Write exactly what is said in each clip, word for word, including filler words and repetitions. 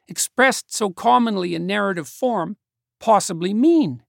expressed so commonly in narrative form, possibly mean?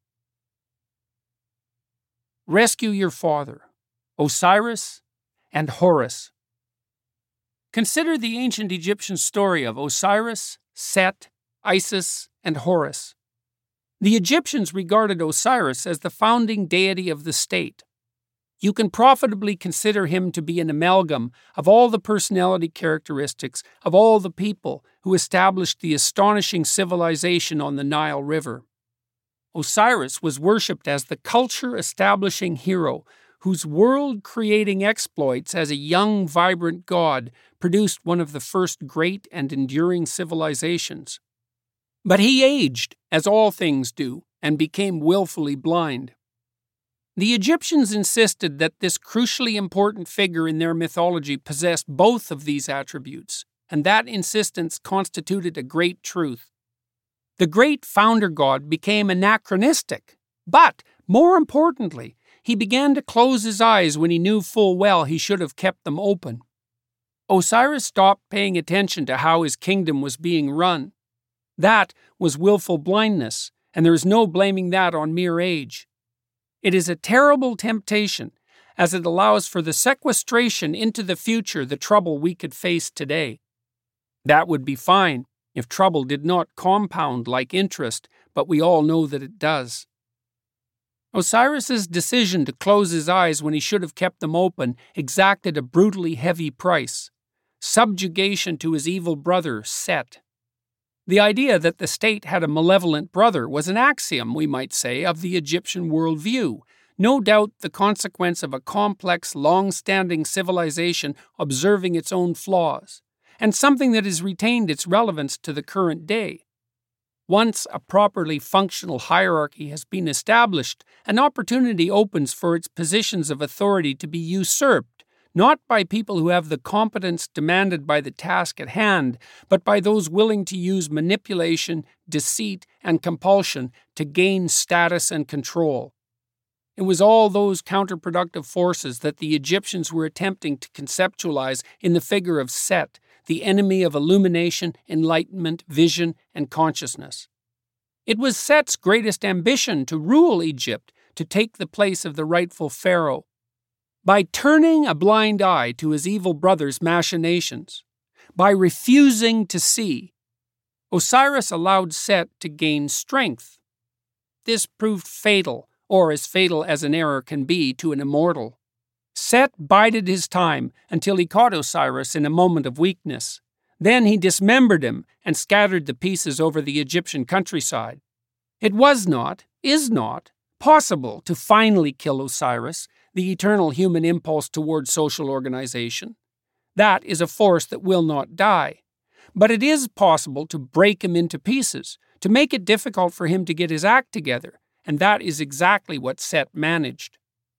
Rescue your father, Osiris and Horus. Consider the ancient Egyptian story of Osiris, Set, Isis, and Horus. The Egyptians regarded Osiris as the founding deity of the state. You can profitably consider him to be an amalgam of all the personality characteristics of all the people who established the astonishing civilization on the Nile River. Osiris was worshipped as the culture-establishing hero whose world-creating exploits as a young, vibrant god produced one of the first great and enduring civilizations. But he aged, as all things do, and became willfully blind. The Egyptians insisted that this crucially important figure in their mythology possessed both of these attributes, and that insistence constituted a great truth. The great founder god became anachronistic, but, more importantly, he began to close his eyes when he knew full well he should have kept them open. Osiris stopped paying attention to how his kingdom was being run. That was willful blindness, and there is no blaming that on mere age. It is a terrible temptation, as it allows for the sequestration into the future the trouble we could face today. That would be fine if trouble did not compound like interest, but we all know that it does. Osiris's decision to close his eyes when he should have kept them open exacted a brutally heavy price: subjugation to his evil brother, Set. The idea that the state had a malevolent brother was an axiom, we might say, of the Egyptian worldview, no doubt the consequence of a complex, long-standing civilization observing its own flaws, and something that has retained its relevance to the current day. Once a properly functional hierarchy has been established, an opportunity opens for its positions of authority to be usurped, not by people who have the competence demanded by the task at hand, but by those willing to use manipulation, deceit, and compulsion to gain status and control. It was all those counterproductive forces that the Egyptians were attempting to conceptualize in the figure of Set, the enemy of illumination, enlightenment, vision, and consciousness. It was Set's greatest ambition to rule Egypt, to take the place of the rightful pharaoh. By turning a blind eye to his evil brother's machinations, by refusing to see, Osiris allowed Set to gain strength. This proved fatal, or as fatal as an error can be to an immortal. Set bided his time until he caught Osiris in a moment of weakness. Then he dismembered him and scattered the pieces over the Egyptian countryside. It was not, is not, possible to finally kill Osiris, the eternal human impulse toward social organization. That is a force that will not die. But it is possible to break him into pieces, to make it difficult for him to get his act together, and that is exactly what Set managed.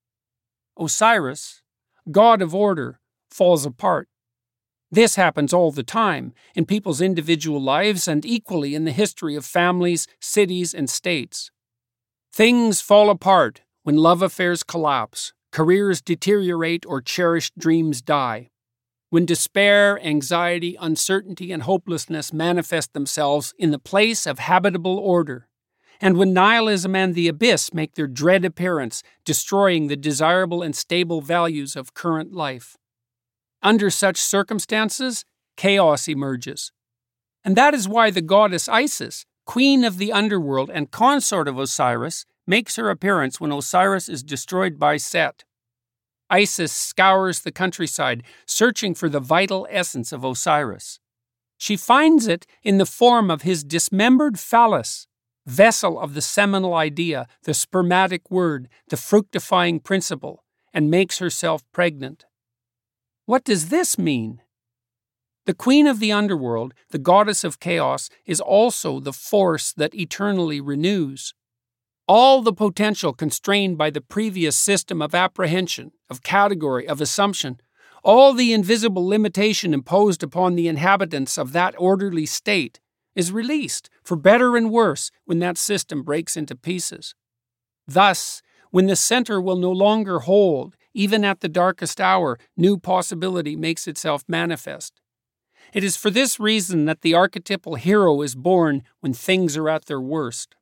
Osiris, god of order, falls apart. This happens all the time, in people's individual lives and equally in the history of families, cities, and states. Things fall apart when love affairs collapse, careers deteriorate, or cherished dreams die. When despair, anxiety, uncertainty, and hopelessness manifest themselves in the place of habitable order, and when nihilism and the abyss make their dread appearance, destroying the desirable and stable values of current life. Under such circumstances, chaos emerges. And that is why the goddess Isis, queen of the underworld and consort of Osiris, makes her appearance when Osiris is destroyed by Set. Isis scours the countryside, searching for the vital essence of Osiris. She finds it in the form of his dismembered phallus, vessel of the seminal idea, the spermatic word, the fructifying principle, and makes herself pregnant. What does this mean? The queen of the underworld, the goddess of chaos, is also the force that eternally renews. All the potential constrained by the previous system of apprehension, of category, of assumption, all the invisible limitation imposed upon the inhabitants of that orderly state, is released, for better and worse, when that system breaks into pieces. Thus, when the center will no longer hold, even at the darkest hour, new possibility makes itself manifest. It is for this reason that the archetypal hero is born when things are at their worst.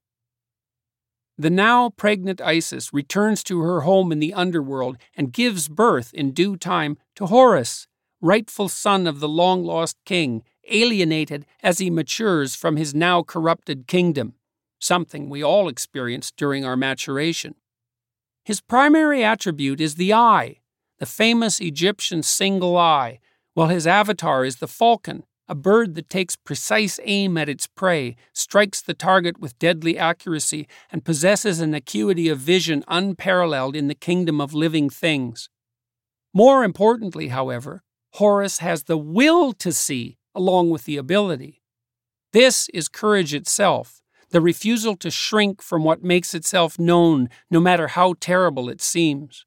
The now pregnant Isis returns to her home in the underworld and gives birth in due time to Horus, rightful son of the long-lost king, alienated as he matures from his now corrupted kingdom, something we all experience during our maturation. His primary attribute is the eye, the famous Egyptian single eye, while his avatar is the falcon, a bird that takes precise aim at its prey, strikes the target with deadly accuracy, and possesses an acuity of vision unparalleled in the kingdom of living things. More importantly, however, Horus has the will to see along with the ability. This is courage itself, the refusal to shrink from what makes itself known, no matter how terrible it seems.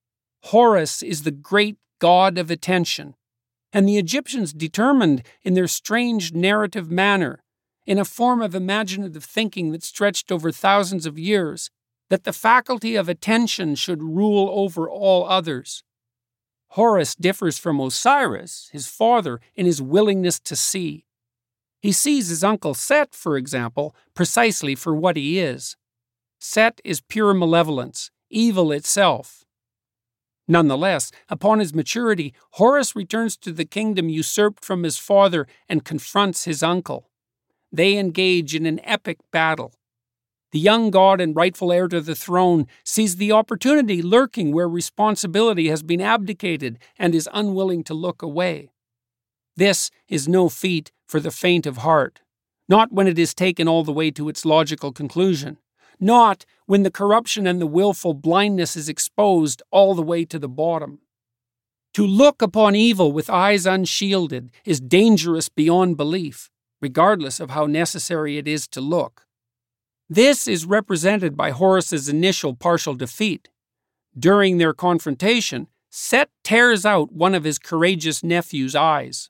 Horus is the great god of attention, and the Egyptians determined in their strange narrative manner, in a form of imaginative thinking that stretched over thousands of years, that the faculty of attention should rule over all others. Horus differs from Osiris, his father, in his willingness to see. He sees his uncle Set, for example, precisely for what he is. Set is pure malevolence, evil itself. Nonetheless, upon his maturity, Horus returns to the kingdom usurped from his father and confronts his uncle. They engage in an epic battle. The young god and rightful heir to the throne sees the opportunity lurking where responsibility has been abdicated and is unwilling to look away. This is no feat for the faint of heart, not when it is taken all the way to its logical conclusion, not when the corruption and the willful blindness is exposed all the way to the bottom. To look upon evil with eyes unshielded is dangerous beyond belief, regardless of how necessary it is to look. This is represented by Horus's initial partial defeat. During their confrontation, Set tears out one of his courageous nephew's eyes.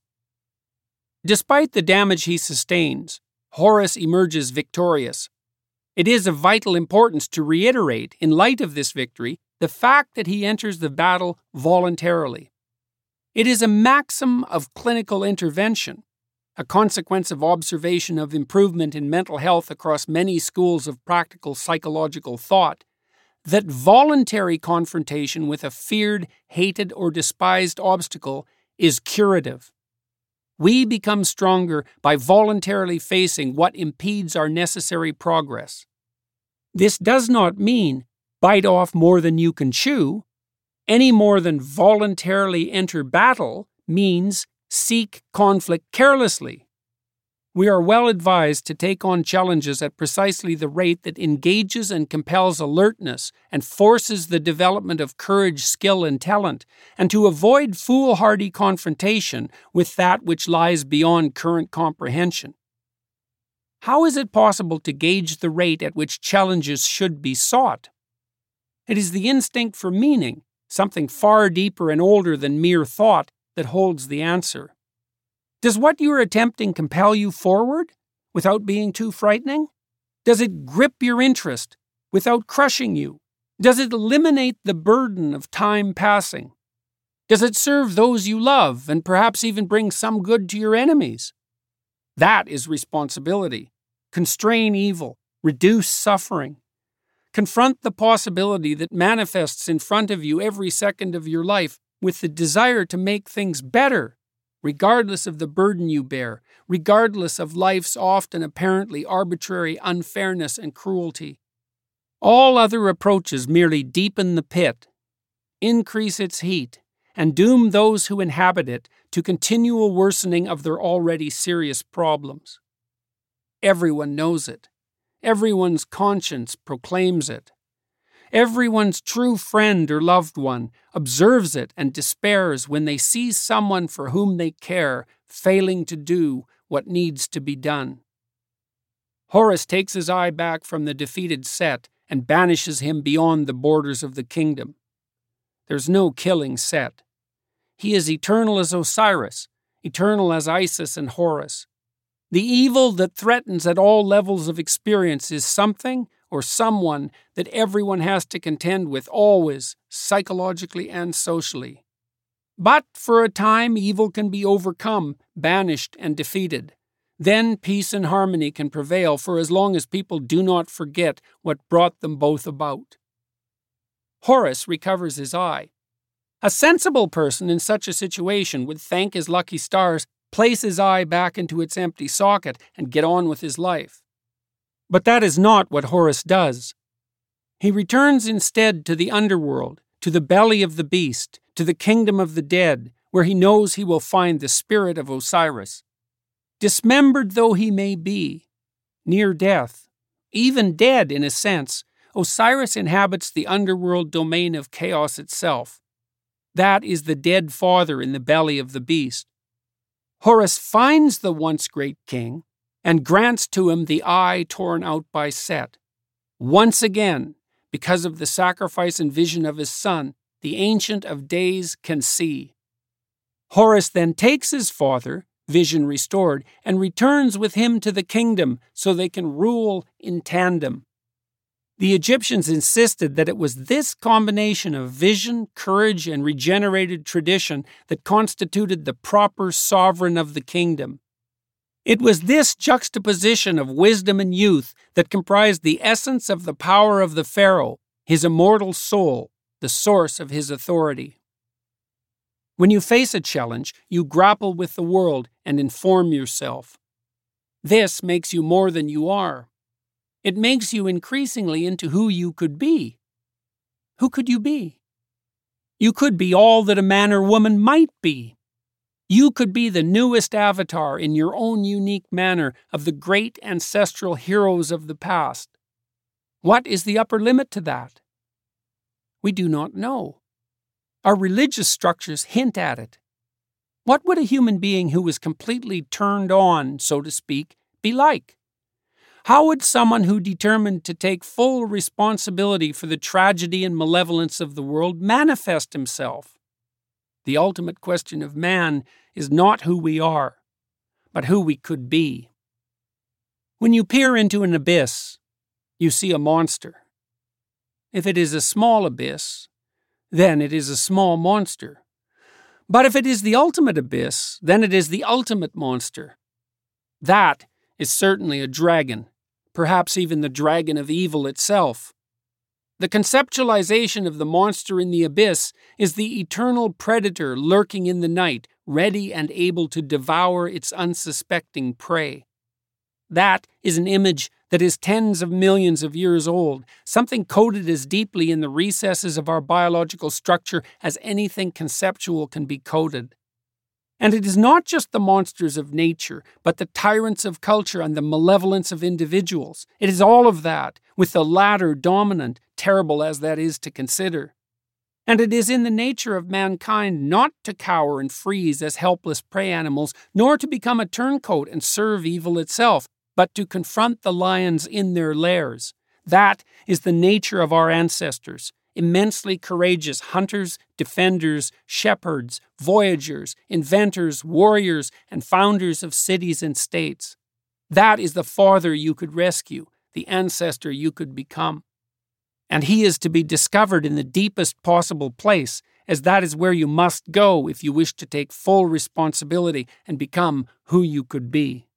Despite the damage he sustains, Horus emerges victorious. It is of vital importance to reiterate, in light of this victory, the fact that he enters the battle voluntarily. It is a maxim of clinical intervention, a consequence of observation of improvement in mental health across many schools of practical psychological thought, that voluntary confrontation with a feared, hated, or despised obstacle is curative. We become stronger by voluntarily facing what impedes our necessary progress. This does not mean bite off more than you can chew, any more than voluntarily enter battle means seek conflict carelessly. We are well advised to take on challenges at precisely the rate that engages and compels alertness and forces the development of courage, skill, and talent, and to avoid foolhardy confrontation with that which lies beyond current comprehension. How is it possible to gauge the rate at which challenges should be sought? It is the instinct for meaning, something far deeper and older than mere thought, that holds the answer. Does what you are attempting compel you forward without being too frightening? Does it grip your interest without crushing you? Does it eliminate the burden of time passing? Does it serve those you love and perhaps even bring some good to your enemies? That is responsibility. Constrain evil, reduce suffering. Confront the possibility that manifests in front of you every second of your life with the desire to make things better, regardless of the burden you bear, regardless of life's often apparently arbitrary unfairness and cruelty. All other approaches merely deepen the pit, increase its heat, and doom those who inhabit it to continual worsening of their already serious problems. Everyone knows it. Everyone's conscience proclaims it. Everyone's true friend or loved one observes it and despairs when they see someone for whom they care failing to do what needs to be done. Horus takes his eye back from the defeated Set and banishes him beyond the borders of the kingdom. There's no killing Set. He is eternal as Osiris, eternal as Isis and Horus. The evil that threatens at all levels of experience is something or someone that everyone has to contend with always, psychologically and socially. But for a time, evil can be overcome, banished, and defeated. Then peace and harmony can prevail for as long as people do not forget what brought them both about. Horus recovers his eye. A sensible person in such a situation would thank his lucky stars, place his eye back into its empty socket, and get on with his life. But that is not what Horus does. He returns instead to the underworld, to the belly of the beast, to the kingdom of the dead, where he knows he will find the spirit of Osiris. Dismembered though he may be, near death, even dead in a sense, Osiris inhabits the underworld domain of chaos itself. That is the dead father in the belly of the beast. Horus finds the once great king and grants to him the eye torn out by Set. Once again, because of the sacrifice and vision of his son, the Ancient of Days can see. Horus then takes his father, vision restored, and returns with him to the kingdom so they can rule in tandem. The Egyptians insisted that it was this combination of vision, courage, and regenerated tradition that constituted the proper sovereign of the kingdom. It was this juxtaposition of wisdom and youth that comprised the essence of the power of the pharaoh, his immortal soul, the source of his authority. When you face a challenge, you grapple with the world and inform yourself. This makes you more than you are. It makes you increasingly into who you could be. Who could you be? You could be all that a man or woman might be. You could be the newest avatar in your own unique manner of the great ancestral heroes of the past. What is the upper limit to that? We do not know. Our religious structures hint at it. What would a human being who was completely turned on, so to speak, be like? How would someone who determined to take full responsibility for the tragedy and malevolence of the world manifest himself? The ultimate question of man is not who we are, but who we could be. When you peer into an abyss, you see a monster. If it is a small abyss, then it is a small monster. But if it is the ultimate abyss, then it is the ultimate monster. That is certainly a dragon, perhaps even the dragon of evil itself. The conceptualization of the monster in the abyss is the eternal predator lurking in the night, ready and able to devour its unsuspecting prey. That is an image that is tens of millions of years old, something coded as deeply in the recesses of our biological structure as anything conceptual can be coded. And it is not just the monsters of nature, but the tyrants of culture and the malevolence of individuals. It is all of that, with the latter dominant, terrible as that is to consider. And it is in the nature of mankind not to cower and freeze as helpless prey animals, nor to become a turncoat and serve evil itself, but to confront the lions in their lairs. That is the nature of our ancestors. Immensely courageous hunters, defenders, shepherds, voyagers, inventors, warriors, and founders of cities and states. That is the father you could rescue, the ancestor you could become. And he is to be discovered in the deepest possible place, as that is where you must go if you wish to take full responsibility and become who you could be.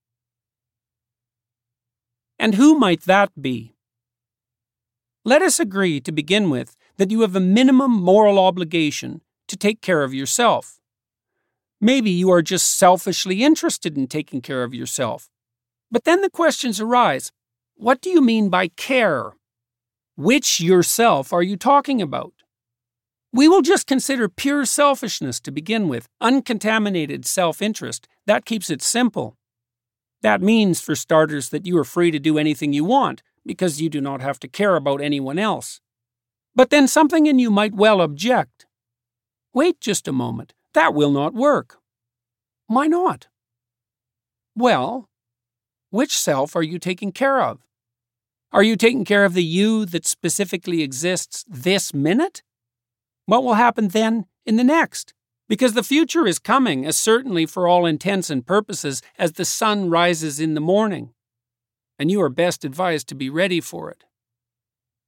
And who might that be? Let us agree, to begin with, that you have a minimum moral obligation to take care of yourself. Maybe you are just selfishly interested in taking care of yourself. But then the questions arise. What do you mean by care? Which yourself are you talking about? We will just consider pure selfishness to begin with, uncontaminated self-interest. That keeps it simple. That means, for starters, that you are free to do anything you want, because you do not have to care about anyone else. But then something in you might well object. Wait just a moment. That will not work. Why not? Well, which self are you taking care of? Are you taking care of the you that specifically exists this minute? What will happen then in the next? Because the future is coming as certainly for all intents and purposes as the sun rises in the morning. And you are best advised to be ready for it.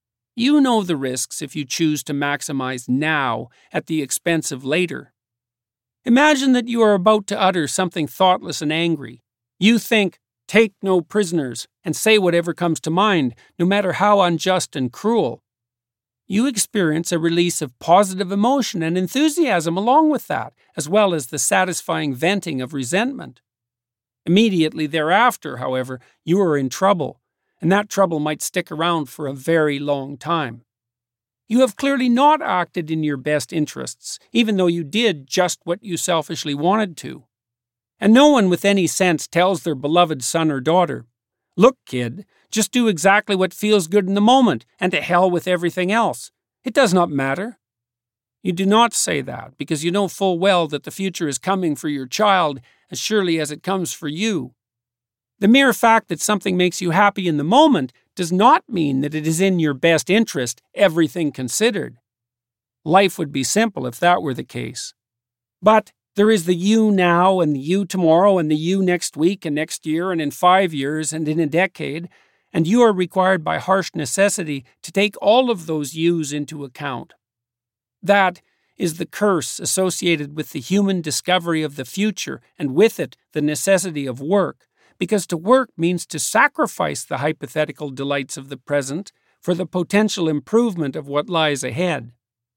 You know the risks if you choose to maximize now at the expense of later. Imagine that you are about to utter something thoughtless and angry. You think, "Take no prisoners," and say whatever comes to mind, no matter how unjust and cruel. You experience a release of positive emotion and enthusiasm along with that, as well as the satisfying venting of resentment. Immediately thereafter, however, you are in trouble, and that trouble might stick around for a very long time. You have clearly not acted in your best interests, even though you did just what you selfishly wanted to. And no one with any sense tells their beloved son or daughter, "Look, kid, just do exactly what feels good in the moment, and to hell with everything else. It does not matter." You do not say that because you know full well that the future is coming for your child as surely as it comes for you. The mere fact that something makes you happy in the moment does not mean that it is in your best interest, everything considered. Life would be simple if that were the case. But there is the you now and the you tomorrow and the you next week and next year and in five years and in a decade, and you are required by harsh necessity to take all of those yous into account. That is the curse associated with the human discovery of the future, and with it the necessity of work, because to work means to sacrifice the hypothetical delights of the present for the potential improvement of what lies ahead.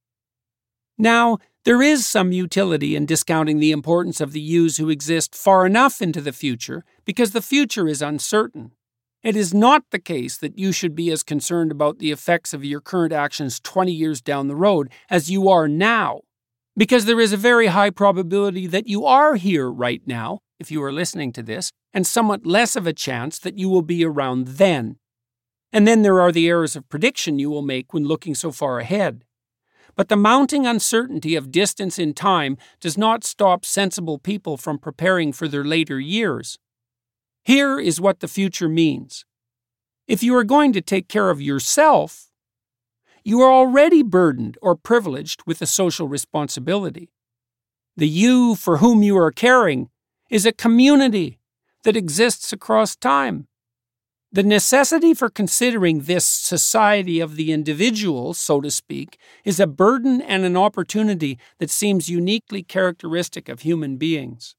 Now, there is some utility in discounting the importance of the yous who exist far enough into the future, because the future is uncertain. It is not the case that you should be as concerned about the effects of your current actions twenty years down the road as you are now, because there is a very high probability that you are here right now, if you are listening to this, and somewhat less of a chance that you will be around then. And then there are the errors of prediction you will make when looking so far ahead. But the mounting uncertainty of distance in time does not stop sensible people from preparing for their later years. Here is what the future means. If you are going to take care of yourself, you are already burdened or privileged with a social responsibility. The you for whom you are caring is a community that exists across time. The necessity for considering this society of the individual, so to speak, is a burden and an opportunity that seems uniquely characteristic of human beings.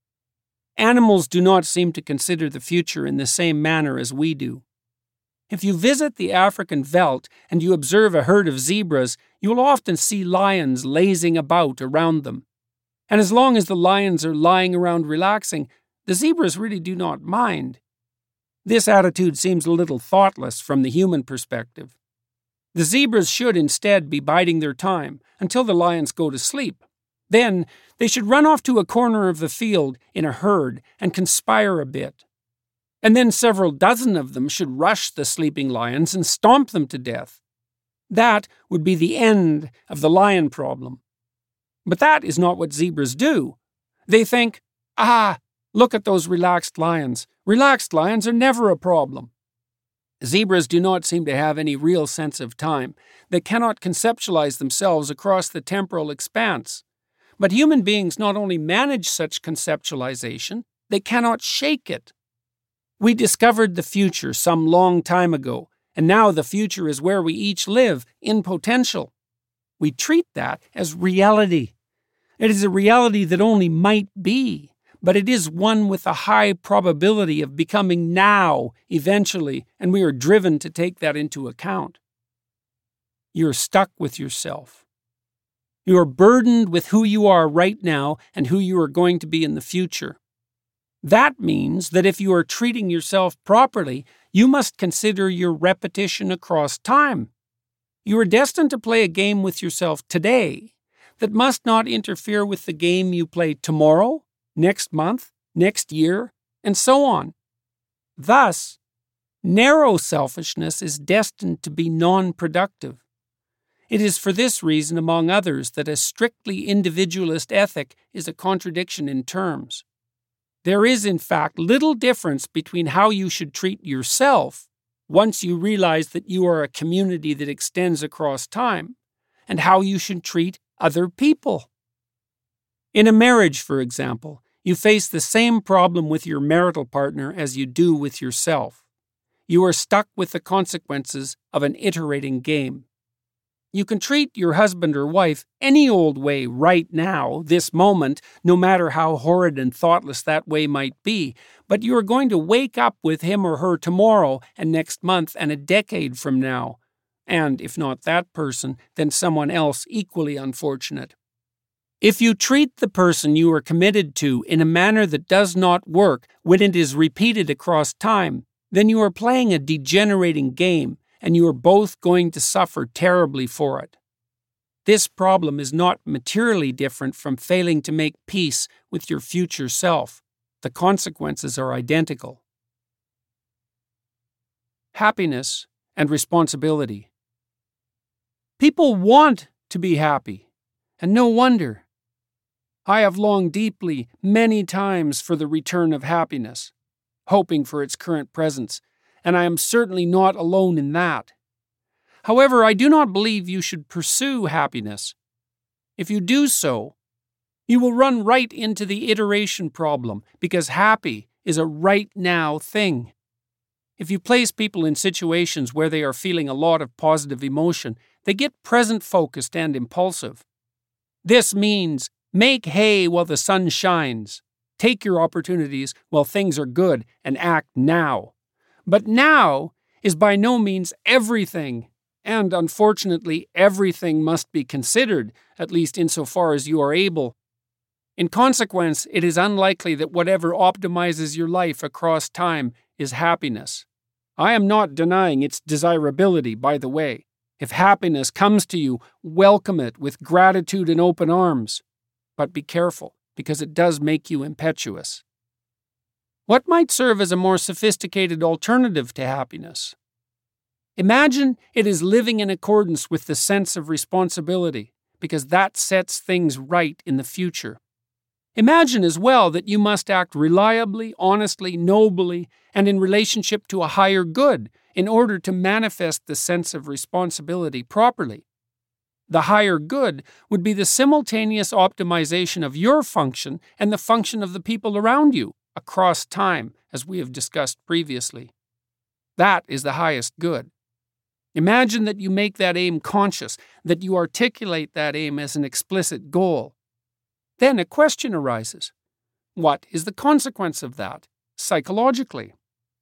Animals do not seem to consider the future in the same manner as we do. If you visit the African veldt and you observe a herd of zebras, you will often see lions lazing about around them. And as long as the lions are lying around relaxing, the zebras really do not mind. This attitude seems a little thoughtless from the human perspective. The zebras should instead be biding their time until the lions go to sleep. Then they should run off to a corner of the field in a herd and conspire a bit. And then several dozen of them should rush the sleeping lions and stomp them to death. That would be the end of the lion problem. But that is not what zebras do. They think, "Ah, look at those relaxed lions. Relaxed lions are never a problem." Zebras do not seem to have any real sense of time. They cannot conceptualize themselves across the temporal expanse. But human beings not only manage such conceptualization, they cannot shake it. We discovered the future some long time ago, and now the future is where we each live, in potential. We treat that as reality. It is a reality that only might be, but it is one with a high probability of becoming now, eventually, and we are driven to take that into account. You're stuck with yourself. You are burdened with who you are right now and who you are going to be in the future. That means that if you are treating yourself properly, you must consider your repetition across time. You are destined to play a game with yourself today that must not interfere with the game you play tomorrow, next month, next year, and so on. Thus, narrow selfishness is destined to be non-productive. It is for this reason, among others, that a strictly individualist ethic is a contradiction in terms. There is, in fact, little difference between how you should treat yourself once you realize that you are a community that extends across time, and how you should treat other people. In a marriage, for example, you face the same problem with your marital partner as you do with yourself. You are stuck with the consequences of an iterating game. You can treat your husband or wife any old way right now, this moment, no matter how horrid and thoughtless that way might be, but you are going to wake up with him or her tomorrow and next month and a decade from now. And if not that person, then someone else equally unfortunate. If you treat the person you are committed to in a manner that does not work when it is repeated across time, then you are playing a degenerating game, and you are both going to suffer terribly for it. This problem is not materially different from failing to make peace with your future self. The consequences are identical. Happiness and responsibility. People want to be happy, and no wonder. I have longed deeply, many times, for the return of happiness, hoping for its current presence, and I am certainly not alone in that. However, I do not believe you should pursue happiness. If you do so, you will run right into the iteration problem, because happy is a right-now thing. If you place people in situations where they are feeling a lot of positive emotion, they get present-focused and impulsive. This means make hay while the sun shines. Take your opportunities while things are good and act now. But now is by no means everything, and unfortunately everything must be considered, at least insofar as you are able. In consequence, it is unlikely that whatever optimizes your life across time is happiness. I am not denying its desirability, by the way. If happiness comes to you, welcome it with gratitude and open arms. But be careful, because it does make you impetuous. What might serve as a more sophisticated alternative to happiness? Imagine it is living in accordance with the sense of responsibility, because that sets things right in the future. Imagine as well that you must act reliably, honestly, nobly, and in relationship to a higher good in order to manifest the sense of responsibility properly. The higher good would be the simultaneous optimization of your function and the function of the people around you, across time, as we have discussed previously. That is the highest good. Imagine that you make that aim conscious, that you articulate that aim as an explicit goal. Then a question arises. What is the consequence of that, psychologically?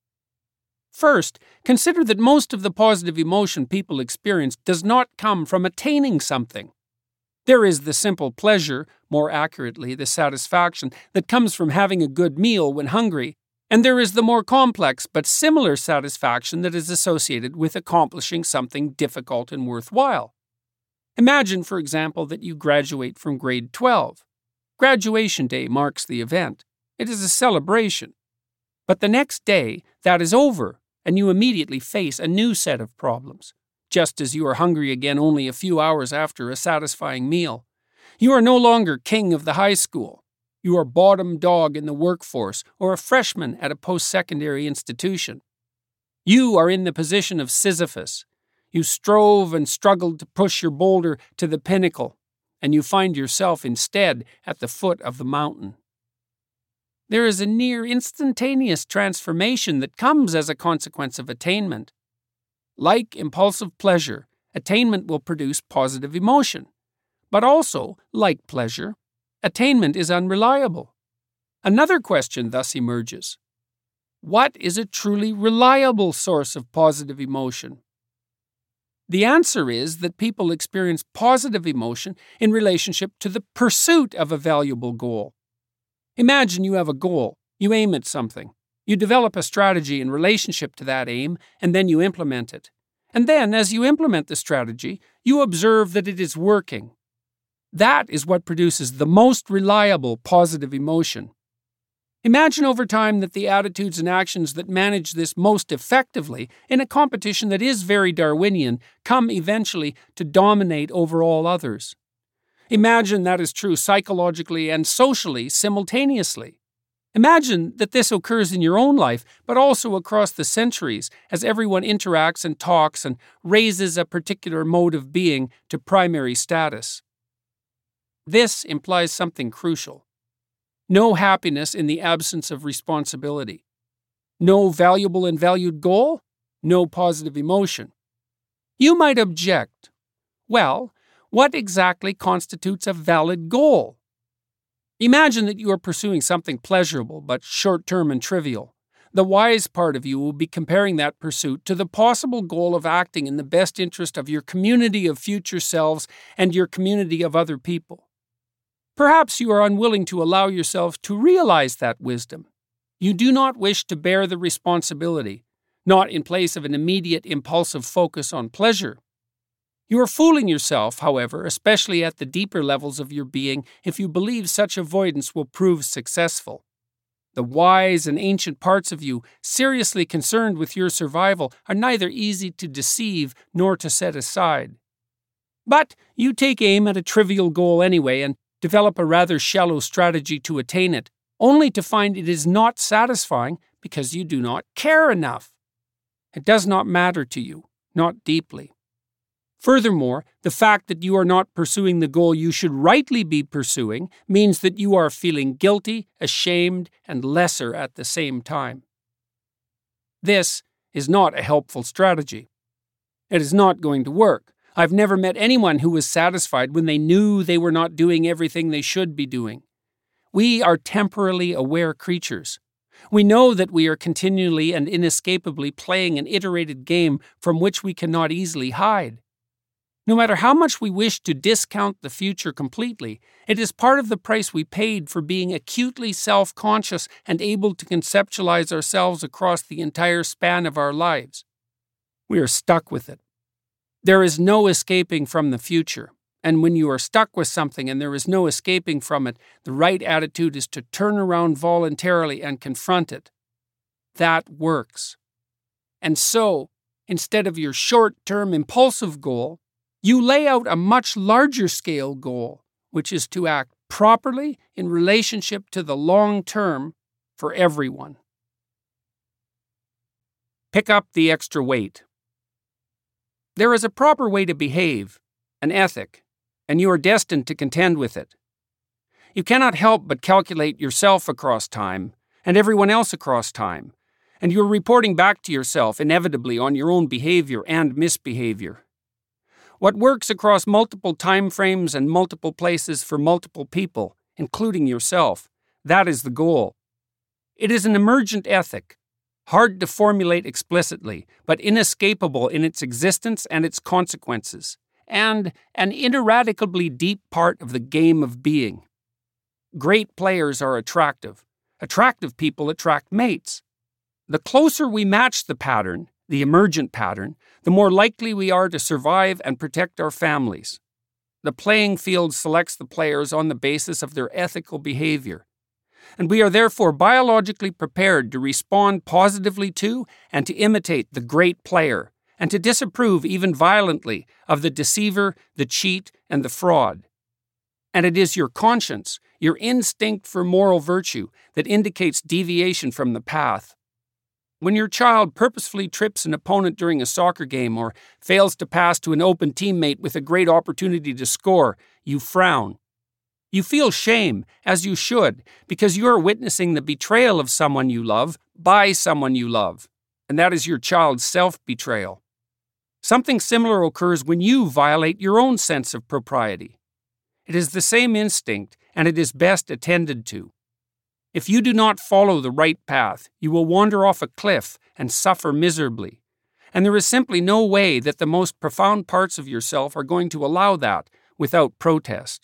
First, consider that most of the positive emotion people experience does not come from attaining something. There is the simple pleasure, more accurately, the satisfaction, that comes from having a good meal when hungry, and there is the more complex but similar satisfaction that is associated with accomplishing something difficult and worthwhile. Imagine, for example, that you graduate from grade twelve. Graduation day marks the event. It is a celebration. But the next day, that is over, and you immediately face a new set of problems, just as you are hungry again only a few hours after a satisfying meal. You are no longer king of the high school. You are bottom dog in the workforce or a freshman at a post-secondary institution. You are in the position of Sisyphus. You strove and struggled to push your boulder to the pinnacle, and you find yourself instead at the foot of the mountain. There is a near instantaneous transformation that comes as a consequence of attainment. Like impulsive pleasure, attainment will produce positive emotion. But also, like pleasure, attainment is unreliable. Another question thus emerges. What is a truly reliable source of positive emotion? The answer is that people experience positive emotion in relationship to the pursuit of a valuable goal. Imagine you have a goal, you aim at something, you develop a strategy in relationship to that aim, and then you implement it. And then, as you implement the strategy, you observe that it is working. That is what produces the most reliable positive emotion. Imagine over time that the attitudes and actions that manage this most effectively in a competition that is very Darwinian come eventually to dominate over all others. Imagine that is true psychologically and socially simultaneously. Imagine that this occurs in your own life, but also across the centuries as everyone interacts and talks and raises a particular mode of being to primary status. This implies something crucial. No happiness in the absence of responsibility. No valuable and valued goal, no positive emotion. You might object. Well, what exactly constitutes a valid goal? Imagine that you are pursuing something pleasurable but short-term and trivial. The wise part of you will be comparing that pursuit to the possible goal of acting in the best interest of your community of future selves and your community of other people. Perhaps you are unwilling to allow yourself to realize that wisdom. You do not wish to bear the responsibility, not in place of an immediate impulsive focus on pleasure. You are fooling yourself, however, especially at the deeper levels of your being, if you believe such avoidance will prove successful. The wise and ancient parts of you, seriously concerned with your survival, are neither easy to deceive nor to set aside. But you take aim at a trivial goal anyway and develop a rather shallow strategy to attain it, only to find it is not satisfying because you do not care enough. It does not matter to you, not deeply. Furthermore, the fact that you are not pursuing the goal you should rightly be pursuing means that you are feeling guilty, ashamed, and lesser at the same time. This is not a helpful strategy. It is not going to work. I've never met anyone who was satisfied when they knew they were not doing everything they should be doing. We are temporally aware creatures. We know that we are continually and inescapably playing an iterated game from which we cannot easily hide. No matter how much we wish to discount the future completely, it is part of the price we paid for being acutely self-conscious and able to conceptualize ourselves across the entire span of our lives. We are stuck with it. There is no escaping from the future, and when you are stuck with something and there is no escaping from it, the right attitude is to turn around voluntarily and confront it. That works. And so, instead of your short-term impulsive goal, you lay out a much larger scale goal, which is to act properly in relationship to the long term for everyone. Pick up the extra weight. There is a proper way to behave, an ethic, and you are destined to contend with it. You cannot help but calculate yourself across time and everyone else across time, and you are reporting back to yourself inevitably on your own behavior and misbehavior. What works across multiple time frames and multiple places for multiple people, including yourself, that is the goal. It is an emergent ethic, hard to formulate explicitly, but inescapable in its existence and its consequences, and an ineradicably deep part of the game of being. Great players are attractive. Attractive people attract mates. The closer we match the pattern, the emergent pattern, the more likely we are to survive and protect our families. The playing field selects the players on the basis of their ethical behavior, and we are therefore biologically prepared to respond positively to and to imitate the great player, and to disapprove even violently of the deceiver, the cheat, and the fraud. And it is your conscience, your instinct for moral virtue, that indicates deviation from the path. When your child purposefully trips an opponent during a soccer game or fails to pass to an open teammate with a great opportunity to score, you frown. You feel shame, as you should, because you are witnessing the betrayal of someone you love by someone you love, and that is your child's self-betrayal. Something similar occurs when you violate your own sense of propriety. It is the same instinct, and it is best attended to. If you do not follow the right path, you will wander off a cliff and suffer miserably. And there is simply no way that the most profound parts of yourself are going to allow that without protest.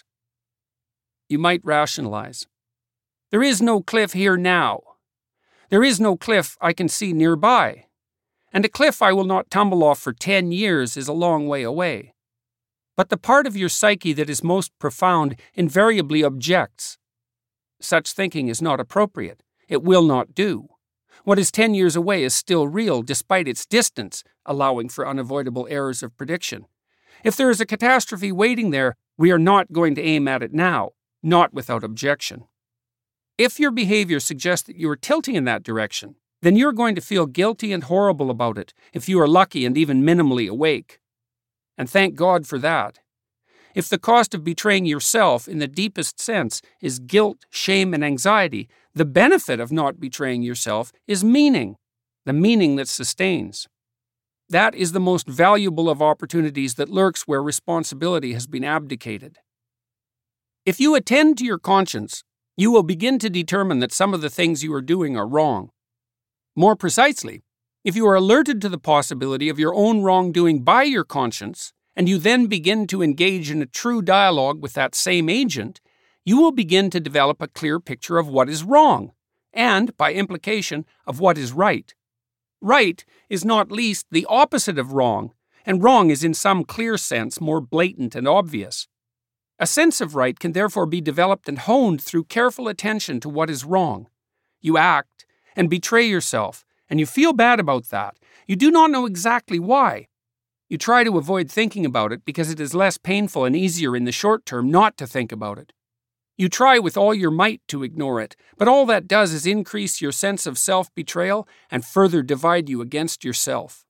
You might rationalize. There is no cliff here now. There is no cliff I can see nearby. And a cliff I will not tumble off for ten years is a long way away. But the part of your psyche that is most profound invariably objects. Such thinking is not appropriate. It will not do. What is ten years away is still real, despite its distance, allowing for unavoidable errors of prediction. If there is a catastrophe waiting there, we are not going to aim at it now, not without objection. If your behavior suggests that you are tilting in that direction, then you are going to feel guilty and horrible about it if you are lucky and even minimally awake. And thank God for that. If the cost of betraying yourself in the deepest sense is guilt, shame, and anxiety, the benefit of not betraying yourself is meaning, the meaning that sustains. That is the most valuable of opportunities that lurks where responsibility has been abdicated. If you attend to your conscience, you will begin to determine that some of the things you are doing are wrong. More precisely, if you are alerted to the possibility of your own wrongdoing by your conscience, and you then begin to engage in a true dialogue with that same agent, you will begin to develop a clear picture of what is wrong, and, by implication, of what is right. Right is not least the opposite of wrong, and wrong is in some clear sense more blatant and obvious. A sense of right can therefore be developed and honed through careful attention to what is wrong. You act and betray yourself, and you feel bad about that. You do not know exactly why. You try to avoid thinking about it because it is less painful and easier in the short term not to think about it. You try with all your might to ignore it, but all that does is increase your sense of self-betrayal and further divide you against yourself.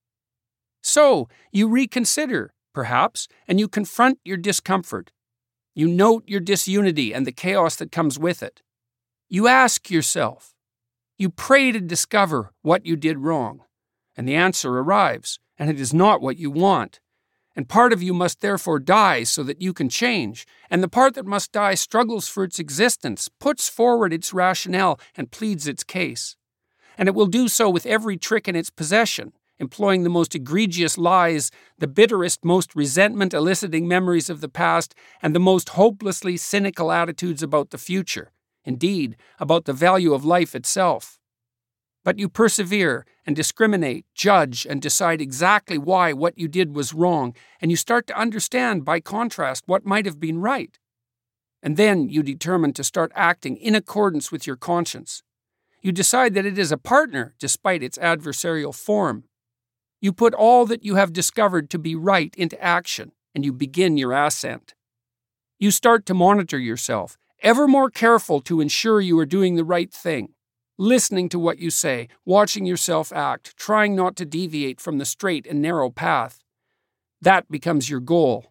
So, you reconsider, perhaps, and you confront your discomfort. You note your disunity and the chaos that comes with it. You ask yourself. You pray to discover what you did wrong, and the answer arrives, and it is not what you want. And part of you must therefore die so that you can change, and the part that must die struggles for its existence, puts forward its rationale, and pleads its case. And it will do so with every trick in its possession, employing the most egregious lies, the bitterest, most resentment-eliciting memories of the past, and the most hopelessly cynical attitudes about the future, indeed, about the value of life itself. But you persevere and discriminate, judge, and decide exactly why what you did was wrong, and you start to understand, by contrast, what might have been right. And then you determine to start acting in accordance with your conscience. You decide that it is a partner, despite its adversarial form. You put all that you have discovered to be right into action, and you begin your ascent. You start to monitor yourself, ever more careful to ensure you are doing the right thing. Listening to what you say, watching yourself act, trying not to deviate from the straight and narrow path. That becomes your goal.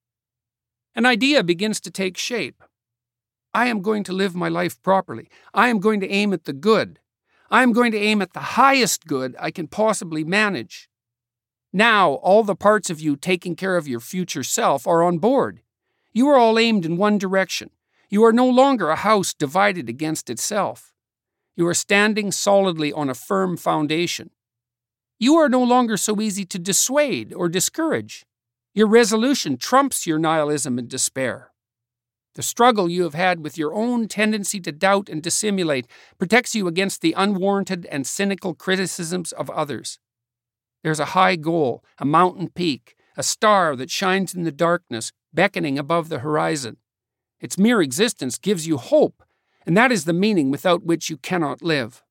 An idea begins to take shape. I am going to live my life properly. I am going to aim at the good. I am going to aim at the highest good I can possibly manage. Now, all the parts of you taking care of your future self are on board. You are all aimed in one direction. You are no longer a house divided against itself. You are standing solidly on a firm foundation. You are no longer so easy to dissuade or discourage. Your resolution trumps your nihilism and despair. The struggle you have had with your own tendency to doubt and dissimulate protects you against the unwarranted and cynical criticisms of others. There's a high goal, a mountain peak, a star that shines in the darkness, beckoning above the horizon. Its mere existence gives you hope, and that is the meaning without which you cannot live.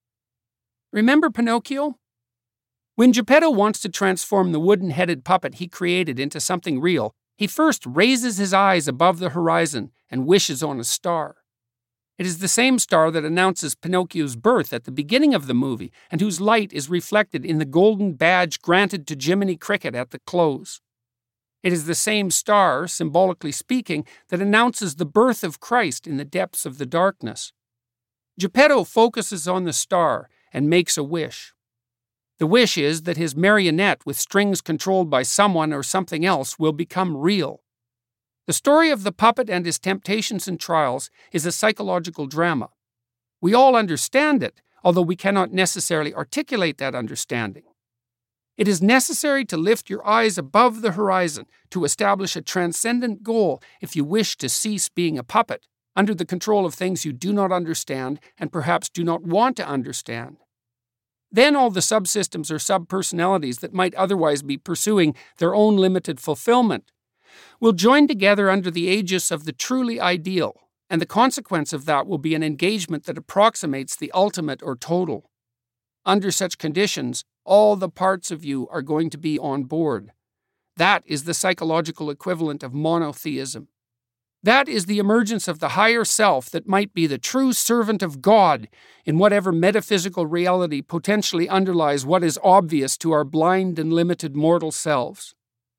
Remember Pinocchio? When Geppetto wants to transform the wooden-headed puppet he created into something real, he first raises his eyes above the horizon and wishes on a star. It is the same star that announces Pinocchio's birth at the beginning of the movie, and whose light is reflected in the golden badge granted to Jiminy Cricket at the close. It is the same star, symbolically speaking, that announces the birth of Christ in the depths of the darkness. Geppetto focuses on the star and makes a wish. The wish is that his marionette with strings controlled by someone or something else will become real. The story of the puppet and his temptations and trials is a psychological drama. We all understand it, although we cannot necessarily articulate that understanding. It is necessary to lift your eyes above the horizon to establish a transcendent goal if you wish to cease being a puppet, under the control of things you do not understand and perhaps do not want to understand. Then all the subsystems or subpersonalities that might otherwise be pursuing their own limited fulfillment will join together under the aegis of the truly ideal, and the consequence of that will be an engagement that approximates the ultimate or total. Under such conditions, all the parts of you are going to be on board. That is the psychological equivalent of monotheism. That is the emergence of the higher self that might be the true servant of God in whatever metaphysical reality potentially underlies what is obvious to our blind and limited mortal selves.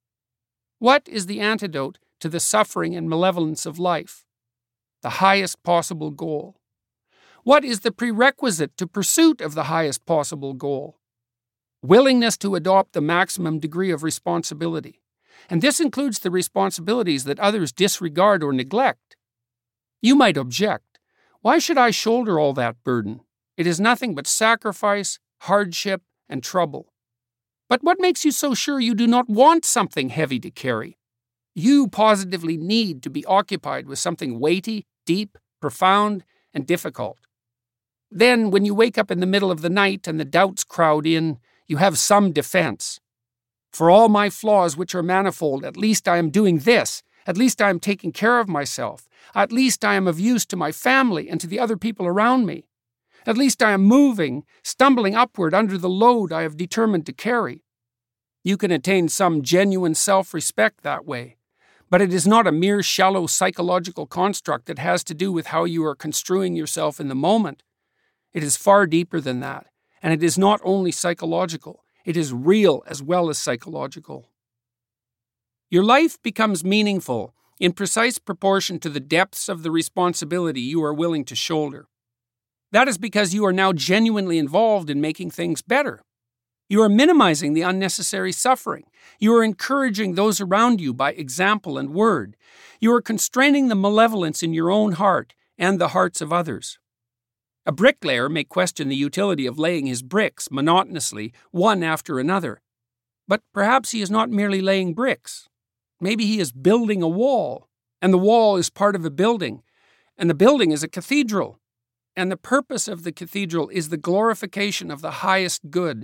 What is the antidote to the suffering and malevolence of life? The highest possible goal. What is the prerequisite to pursuit of the highest possible goal? willingness to adopt the maximum degree of responsibility. And this includes the responsibilities that others disregard or neglect. You might object, why should I shoulder all that burden? It is nothing but sacrifice, hardship, and trouble. But what makes you so sure you do not want something heavy to carry? You positively need to be occupied with something weighty, deep, profound, and difficult. Then, when you wake up in the middle of the night and the doubts crowd in, you have some defense. For all my flaws, which are manifold, at least I am doing this. At least I am taking care of myself. At least I am of use to my family and to the other people around me. At least I am moving, stumbling upward under the load I have determined to carry. You can attain some genuine self-respect that way, but it is not a mere shallow psychological construct that has to do with how you are construing yourself in the moment. It is far deeper than that, and it is not only psychological, it is real as well as psychological. Your life becomes meaningful in precise proportion to the depths of the responsibility you are willing to shoulder. That is because you are now genuinely involved in making things better. You are minimizing the unnecessary suffering. You are encouraging those around you by example and word. You are constraining the malevolence in your own heart and the hearts of others. A bricklayer may question the utility of laying his bricks monotonously, one after another. But perhaps he is not merely laying bricks. Maybe he is building a wall, and the wall is part of a building, and the building is a cathedral, and the purpose of the cathedral is the glorification of the highest good.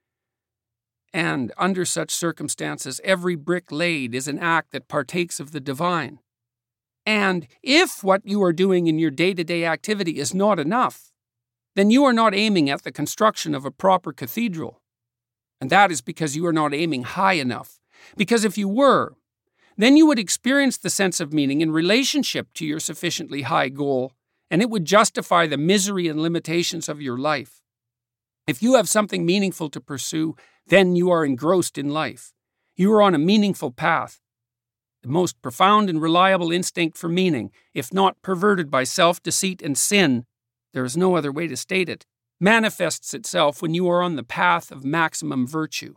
And under such circumstances, every brick laid is an act that partakes of the divine. And if what you are doing in your day-to-day activity is not enough, then you are not aiming at the construction of a proper cathedral. And that is because you are not aiming high enough. Because if you were, then you would experience the sense of meaning in relationship to your sufficiently high goal, and it would justify the misery and limitations of your life. If you have something meaningful to pursue, then you are engrossed in life. You are on a meaningful path. The most profound and reliable instinct for meaning, if not perverted by self-deceit and sin, there is no other way to state it, manifests itself when you are on the path of maximum virtue.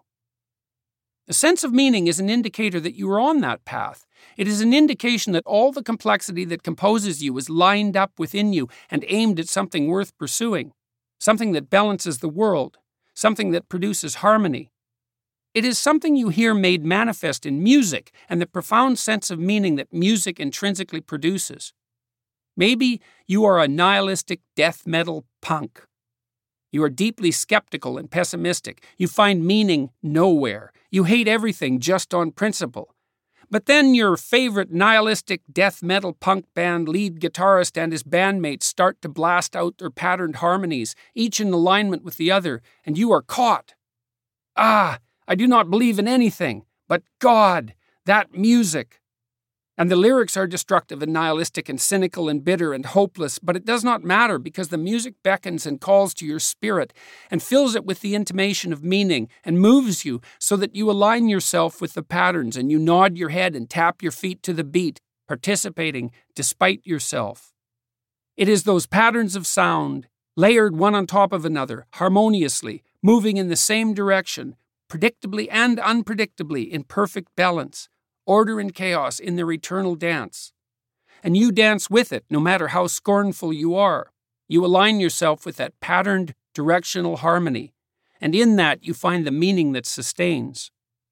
A sense of meaning is an indicator that you are on that path. It is an indication that all the complexity that composes you is lined up within you and aimed at something worth pursuing, something that balances the world, something that produces harmony. It is something you hear made manifest in music and the profound sense of meaning that music intrinsically produces. Maybe you are a nihilistic death metal punk. You are deeply skeptical and pessimistic. You find meaning nowhere. You hate everything just on principle. But then your favorite nihilistic death metal punk band lead guitarist and his bandmates start to blast out their patterned harmonies, each in alignment with the other, and you are caught. Ah, I do not believe in anything but God, that music. And the lyrics are destructive and nihilistic and cynical and bitter and hopeless, but it does not matter because the music beckons and calls to your spirit and fills it with the intimation of meaning and moves you so that you align yourself with the patterns and you nod your head and tap your feet to the beat, participating despite yourself. It is those patterns of sound, layered one on top of another, harmoniously, moving in the same direction, predictably and unpredictably in perfect balance, order and chaos in their eternal dance. And you dance with it, no matter how scornful you are. You align yourself with that patterned, directional harmony, and in that you find the meaning that sustains.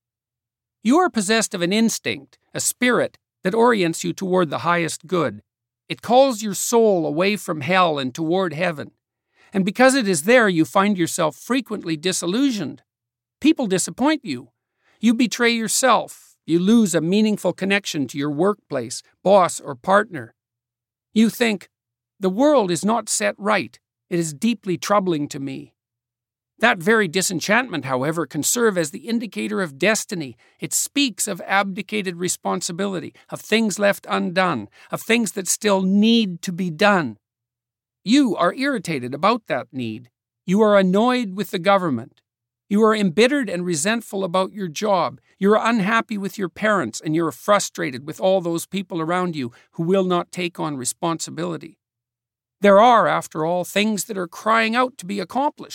You are possessed of an instinct, a spirit, that orients you toward the highest good. It calls your soul away from hell and toward heaven. And because it is there, you find yourself frequently disillusioned. People disappoint you. You betray yourself. You lose a meaningful connection to your workplace, boss, or partner. You think, the world is not set right. It is deeply troubling to me. That very disenchantment, however, can serve as the indicator of destiny. It speaks of abdicated responsibility, of things left undone, of things that still need to be done. You are irritated about that need. You are annoyed with the government. You are embittered and resentful about your job. You are unhappy with your parents, and you are frustrated with all those people around you who will not take on responsibility. There are, after all, things that are crying out to be accomplished.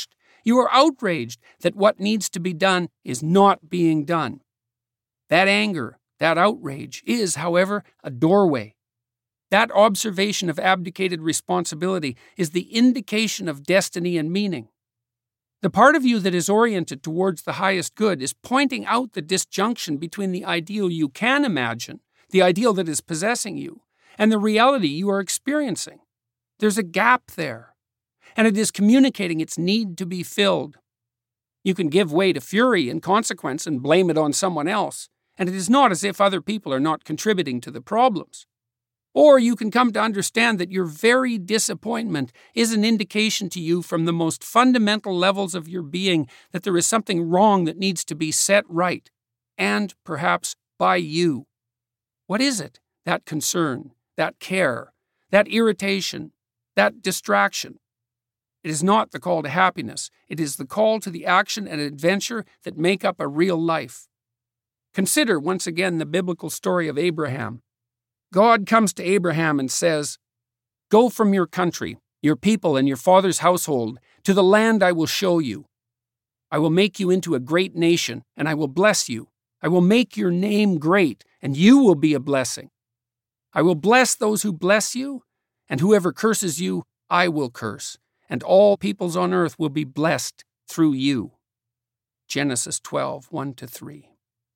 You are outraged that what needs to be done is not being done. That anger, that outrage is, however, a doorway. That observation of abdicated responsibility is the indication of destiny and meaning. The part of you that is oriented towards the highest good is pointing out the disjunction between the ideal you can imagine, the ideal that is possessing you, and the reality you are experiencing. There's a gap there, and it is communicating its need to be filled. You can give way to fury in consequence and blame it on someone else, and it is not as if other people are not contributing to the problems. Or you can come to understand that your very disappointment is an indication to you from the most fundamental levels of your being that there is something wrong that needs to be set right, and perhaps by you. What is it? That concern, that care, that irritation, that distraction. It is not the call to happiness. It is the call to the action and adventure that make up a real life. Consider once again the biblical story of Abraham. God comes to Abraham and says, "Go from your country, your people, and your father's household to the land I will show you. I will make you into a great nation, and I will bless you. I will make your name great, and you will be a blessing. I will bless those who bless you, and whoever curses you, I will curse, and all peoples on earth will be blessed through you." Genesis twelve, one to three.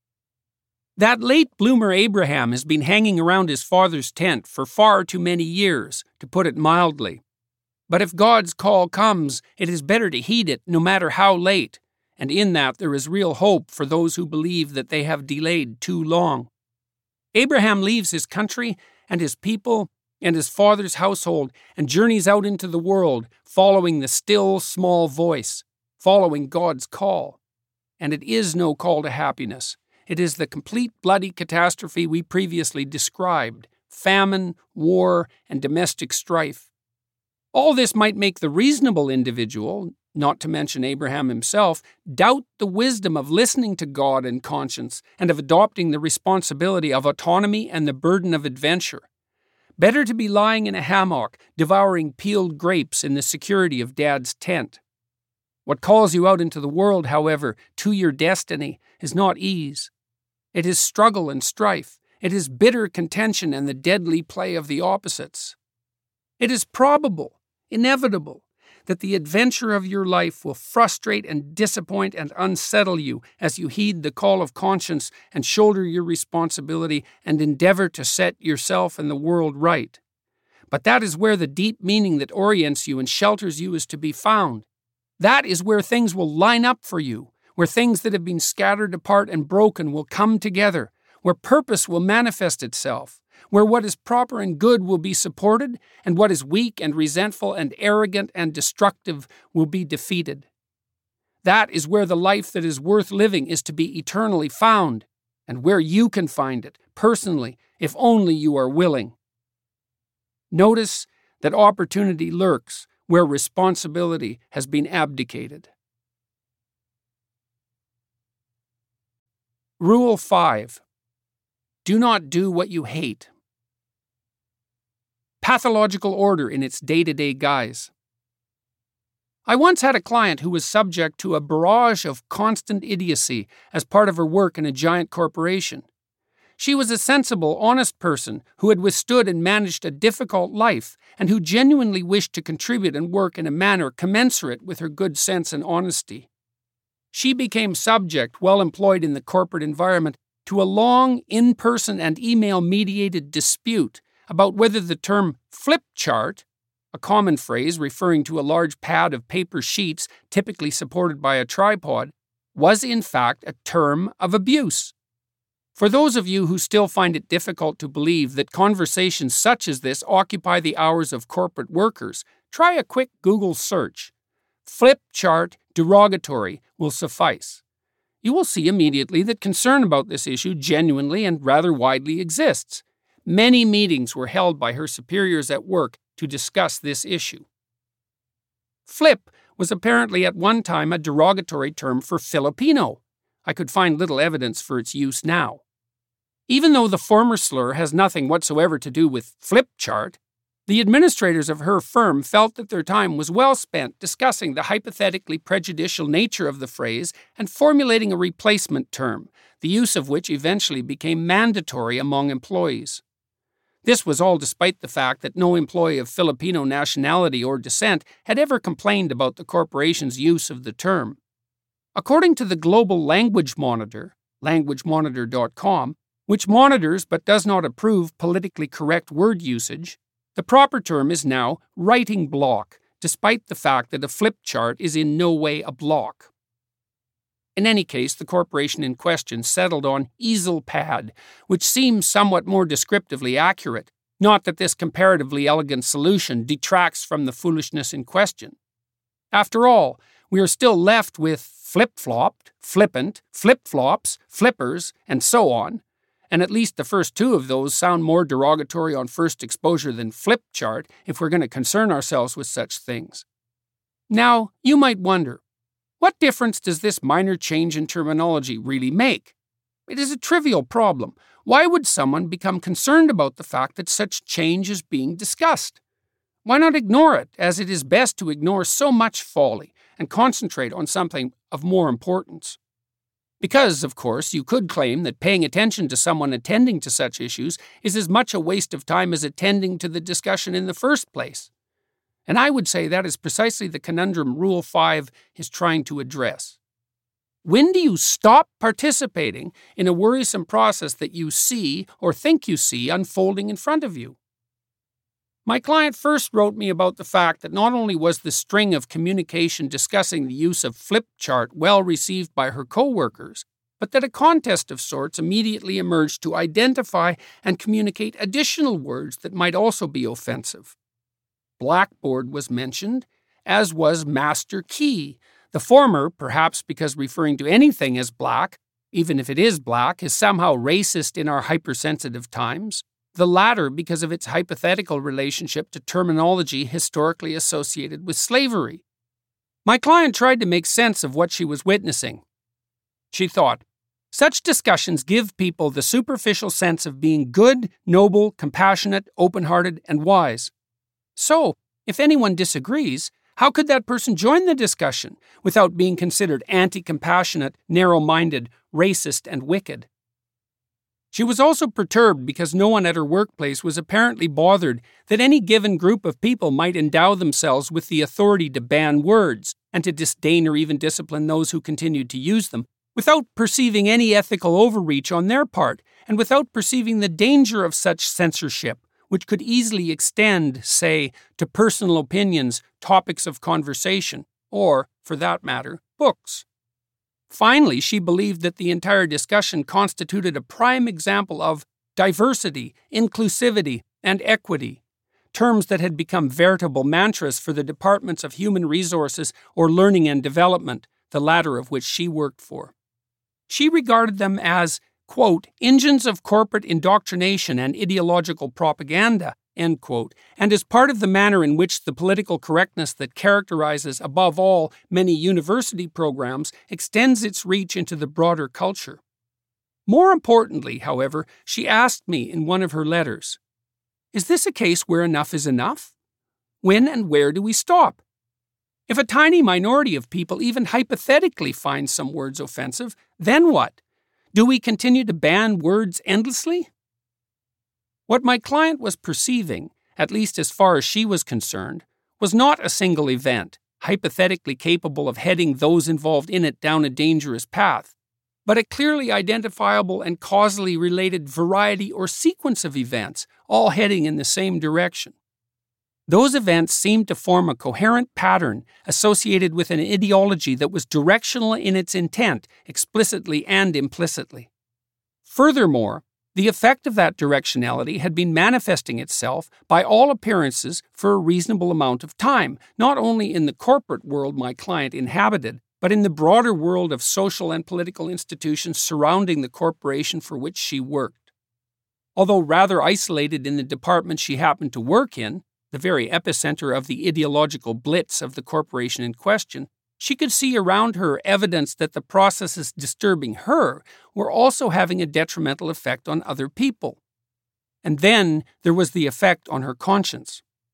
That late bloomer Abraham has been hanging around his father's tent for far too many years, to put it mildly. But if God's call comes, it is better to heed it no matter how late, and in that there is real hope for those who believe that they have delayed too long. Abraham leaves his country and his people and his father's household and journeys out into the world, following the still, small voice, following God's call. And it is no call to happiness. It is the complete bloody catastrophe we previously described: famine, war, and domestic strife. All this might make the reasonable individual, not to mention Abraham himself, doubt the wisdom of listening to God and conscience and of adopting the responsibility of autonomy and the burden of adventure. Better to be lying in a hammock, devouring peeled grapes in the security of Dad's tent. What calls you out into the world, however, to your destiny, is not ease. It is struggle and strife. It is bitter contention and the deadly play of the opposites. It is probable, inevitable, that the adventure of your life will frustrate and disappoint and unsettle you as you heed the call of conscience and shoulder your responsibility and endeavor to set yourself and the world right. But that is where the deep meaning that orients you and shelters you is to be found. That is where things will line up for you, where things that have been scattered apart and broken will come together, where purpose will manifest itself, where what is proper and good will be supported, and what is weak and resentful and arrogant and destructive will be defeated. That is where the life that is worth living is to be eternally found, and where you can find it, personally, if only you are willing. Notice that opportunity lurks where responsibility has been abdicated. Rule five. Do not do what you hate. Pathological order in its day-to-day guise. I once had a client who was subject to a barrage of constant idiocy as part of her work in a giant corporation. She was a sensible, honest person who had withstood and managed a difficult life and who genuinely wished to contribute and work in a manner commensurate with her good sense and honesty. She became subject, while employed in the corporate environment, to a long in-person and email-mediated dispute about whether the term flip chart, a common phrase referring to a large pad of paper sheets typically supported by a tripod, was in fact a term of abuse. For those of you who still find it difficult to believe that conversations such as this occupy the hours of corporate workers, try a quick Google search. Flip chart derogatory will suffice. You will see immediately that concern about this issue genuinely and rather widely exists. Many meetings were held by her superiors at work to discuss this issue. Flip was apparently at one time a derogatory term for Filipino. I could find little evidence for its use now. Even though the former slur has nothing whatsoever to do with flip chart, The administrators of her firm felt that their time was well spent discussing the hypothetically prejudicial nature of the phrase and formulating a replacement term, the use of which eventually became mandatory among employees. This was all despite the fact that no employee of Filipino nationality or descent had ever complained about the corporation's use of the term. According to the Global Language Monitor, language monitor dot com, which monitors but does not approve politically correct word usage, the proper term is now writing block, despite the fact that a flip chart is in no way a block. In any case, the corporation in question settled on easel pad, which seems somewhat more descriptively accurate, not that this comparatively elegant solution detracts from the foolishness in question. After all, we are still left with flip-flopped, flippant, flip-flops, flippers, and so on, and at least the first two of those sound more derogatory on first exposure than flip chart if we're going to concern ourselves with such things. Now, you might wonder, what difference does this minor change in terminology really make? It is a trivial problem. Why would someone become concerned about the fact that such change is being discussed? Why not ignore it, as it is best to ignore so much folly and concentrate on something of more importance? Because, of course, you could claim that paying attention to someone attending to such issues is as much a waste of time as attending to the discussion in the first place. And I would say that is precisely the conundrum Rule five is trying to address. When do you stop participating in a worrisome process that you see or think you see unfolding in front of you? My client first wrote me about the fact that not only was the string of communication discussing the use of flip chart well received by her coworkers, but that a contest of sorts immediately emerged to identify and communicate additional words that might also be offensive. Blackboard was mentioned, as was master key, the former perhaps because referring to anything as black, even if it is black, is somehow racist in our hypersensitive times. The latter because of its hypothetical relationship to terminology historically associated with slavery. My client tried to make sense of what she was witnessing. She thought, such discussions give people the superficial sense of being good, noble, compassionate, open-hearted, and wise. So, if anyone disagrees, how could that person join the discussion without being considered anti-compassionate, narrow-minded, racist, and wicked? She was also perturbed because no one at her workplace was apparently bothered that any given group of people might endow themselves with the authority to ban words and to disdain or even discipline those who continued to use them, without perceiving any ethical overreach on their part and without perceiving the danger of such censorship, which could easily extend, say, to personal opinions, topics of conversation, or, for that matter, books. Finally, she believed that the entire discussion constituted a prime example of diversity, inclusivity, and equity, terms that had become veritable mantras for the departments of human resources or learning and development, the latter of which she worked for. She regarded them as, quote, engines of corporate indoctrination and ideological propaganda, end quote, and as part of the manner in which the political correctness that characterizes, above all, many university programs extends its reach into the broader culture. More importantly, however, she asked me in one of her letters, is this a case where enough is enough? When and where do we stop? If a tiny minority of people even hypothetically find some words offensive, then what? Do we continue to ban words endlessly? What my client was perceiving, at least as far as she was concerned, was not a single event, hypothetically capable of heading those involved in it down a dangerous path, but a clearly identifiable and causally related variety or sequence of events, all heading in the same direction. Those events seemed to form a coherent pattern associated with an ideology that was directional in its intent, explicitly and implicitly. Furthermore, the effect of that directionality had been manifesting itself, by all appearances, for a reasonable amount of time, not only in the corporate world my client inhabited, but in the broader world of social and political institutions surrounding the corporation for which she worked. Although rather isolated in the department she happened to work in, the very epicenter of the ideological blitz of the corporation in question, she could see around her evidence that the processes disturbing her were also having a detrimental effect on other people. And then there was the effect on her conscience.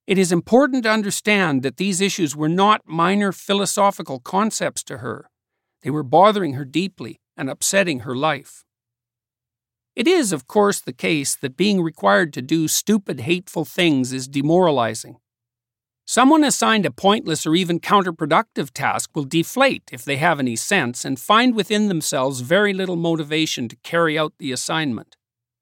It is important to understand that these issues were not minor philosophical concepts to her. They were bothering her deeply and upsetting her life. It is, of course, the case that being required to do stupid, hateful things is demoralizing. Someone assigned a pointless or even counterproductive task will deflate if they have any sense and find within themselves very little motivation to carry out the assignment.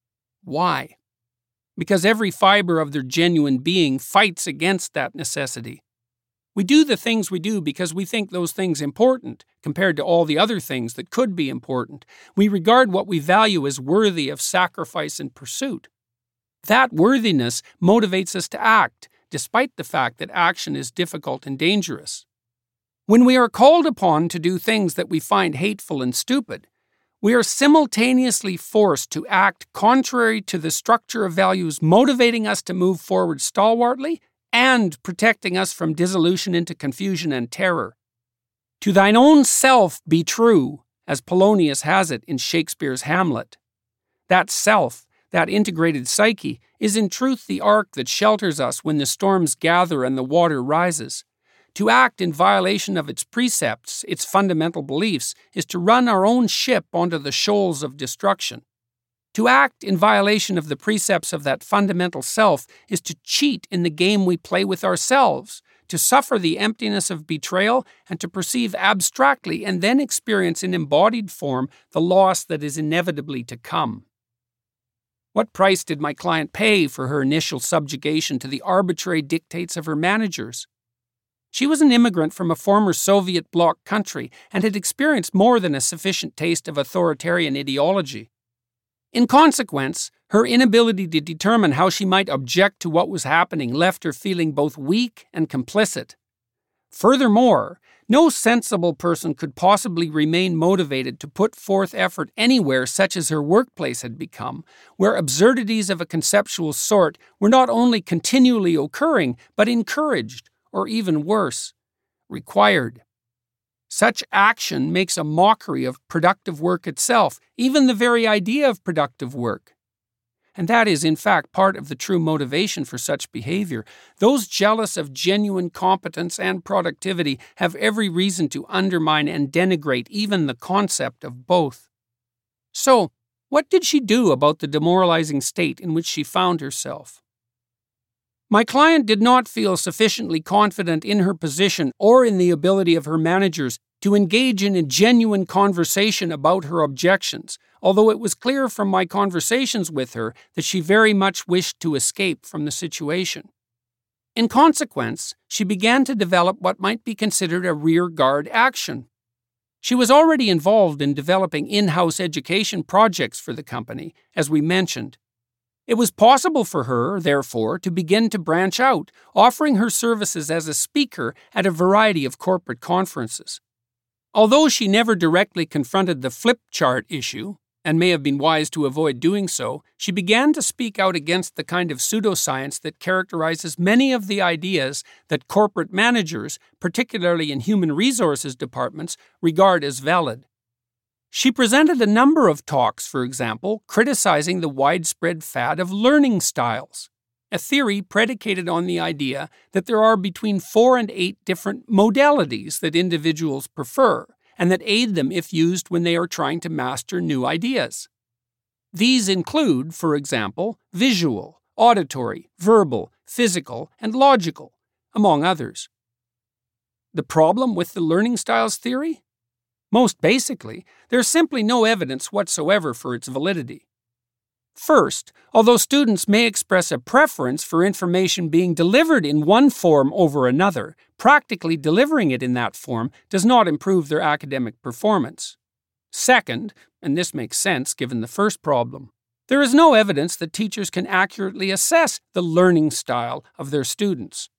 Why? Because every fiber of their genuine being fights against that necessity. We do the things we do because we think those things important, compared to all the other things that could be important. We regard what we value as worthy of sacrifice and pursuit. That worthiness motivates us to act, despite the fact that action is difficult and dangerous. When we are called upon to do things that we find hateful and stupid, we are simultaneously forced to act contrary to the structure of values motivating us to move forward stalwartly and protecting us from dissolution into confusion and terror. To thine own self be true, as Polonius has it in Shakespeare's Hamlet. That self, that integrated psyche, is in truth the ark that shelters us when the storms gather and the water rises. To act in violation of its precepts, its fundamental beliefs, is to run our own ship onto the shoals of destruction. To act in violation of the precepts of that fundamental self is to cheat in the game we play with ourselves, to suffer the emptiness of betrayal, and to perceive abstractly and then experience in embodied form the loss that is inevitably to come. What price did my client pay for her initial subjugation to the arbitrary dictates of her managers? She was an immigrant from a former Soviet bloc country and had experienced more than a sufficient taste of authoritarian ideology. In consequence, her inability to determine how she might object to what was happening left her feeling both weak and complicit. Furthermore, no sensible person could possibly remain motivated to put forth effort anywhere such as her workplace had become, where absurdities of a conceptual sort were not only continually occurring, but encouraged, or even worse, required. Such action makes a mockery of productive work itself, even the very idea of productive work. And that is, in fact, part of the true motivation for such behavior. Those jealous of genuine competence and productivity have every reason to undermine and denigrate even the concept of both. So, what did she do about the demoralizing state in which she found herself? My client did not feel sufficiently confident in her position or in the ability of her managers to engage in a genuine conversation about her objections, although it was clear from my conversations with her that she very much wished to escape from the situation. In consequence, she began to develop what might be considered a rear-guard action. She was already involved in developing in-house education projects for the company, as we mentioned. It was possible for her, therefore, to begin to branch out, offering her services as a speaker at a variety of corporate conferences. Although she never directly confronted the flip chart issue, and may have been wise to avoid doing so, she began to speak out against the kind of pseudoscience that characterizes many of the ideas that corporate managers, particularly in human resources departments, regard as valid. She presented a number of talks, for example, criticizing the widespread fad of learning styles, a theory predicated on the idea that there are between four and eight different modalities that individuals prefer, and that aid them if used when they are trying to master new ideas. These include, for example, visual, auditory, verbal, physical, and logical, among others. The problem with the learning styles theory? Most basically, there's simply no evidence whatsoever for its validity. First, although students may express a preference for information being delivered in one form over another, practically delivering it in that form does not improve their academic performance. Second, and this makes sense given the first problem, there is no evidence that teachers can accurately assess the learning style of their students.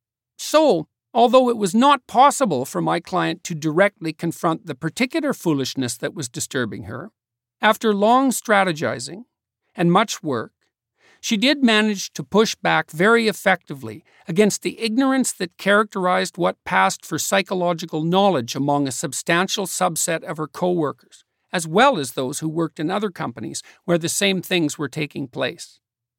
So, although it was not possible for my client to directly confront the particular foolishness that was disturbing her, after long strategizing and much work, she did manage to push back very effectively against the ignorance that characterized what passed for psychological knowledge among a substantial subset of her co-workers, as well as those who worked in other companies where the same things were taking place.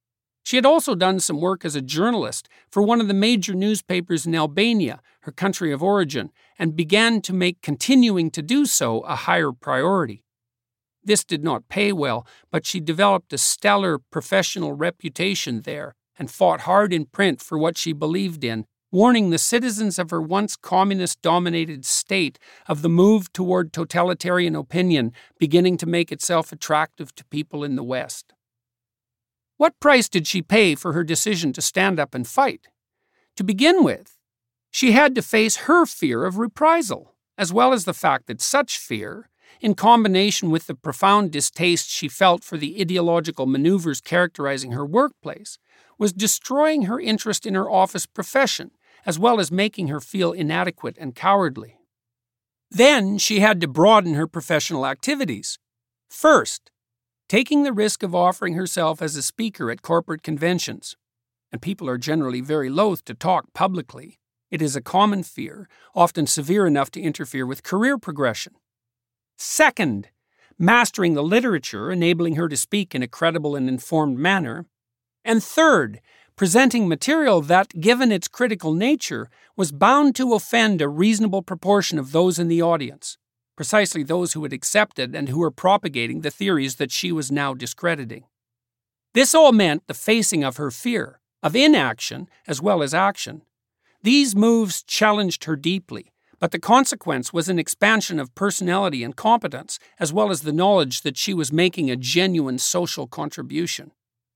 She had also done some work as a journalist for one of the major newspapers in Albania, her country of origin, and began to make continuing to do so a higher priority. This did not pay well, but she developed a stellar professional reputation there and fought hard in print for what she believed in, warning the citizens of her once communist-dominated state of the move toward totalitarian opinion beginning to make itself attractive to people in the West. What price did she pay for her decision to stand up and fight? To begin with, she had to face her fear of reprisal, as well as the fact that such fear, in combination with the profound distaste she felt for the ideological maneuvers characterizing her workplace, was destroying her interest in her office profession, as well as making her feel inadequate and cowardly. Then she had to broaden her professional activities. First, taking the risk of offering herself as a speaker at corporate conventions. And people are generally very loath to talk publicly. It is a common fear, often severe enough to interfere with career progression. Second, mastering the literature, enabling her to speak in a credible and informed manner. And third, presenting material that, given its critical nature, was bound to offend a reasonable proportion of those in the audience, precisely those who had accepted and who were propagating the theories that she was now discrediting. This all meant the facing of her fear, of inaction as well as action. These moves challenged her deeply, but the consequence was an expansion of personality and competence, as well as the knowledge that she was making a genuine social contribution.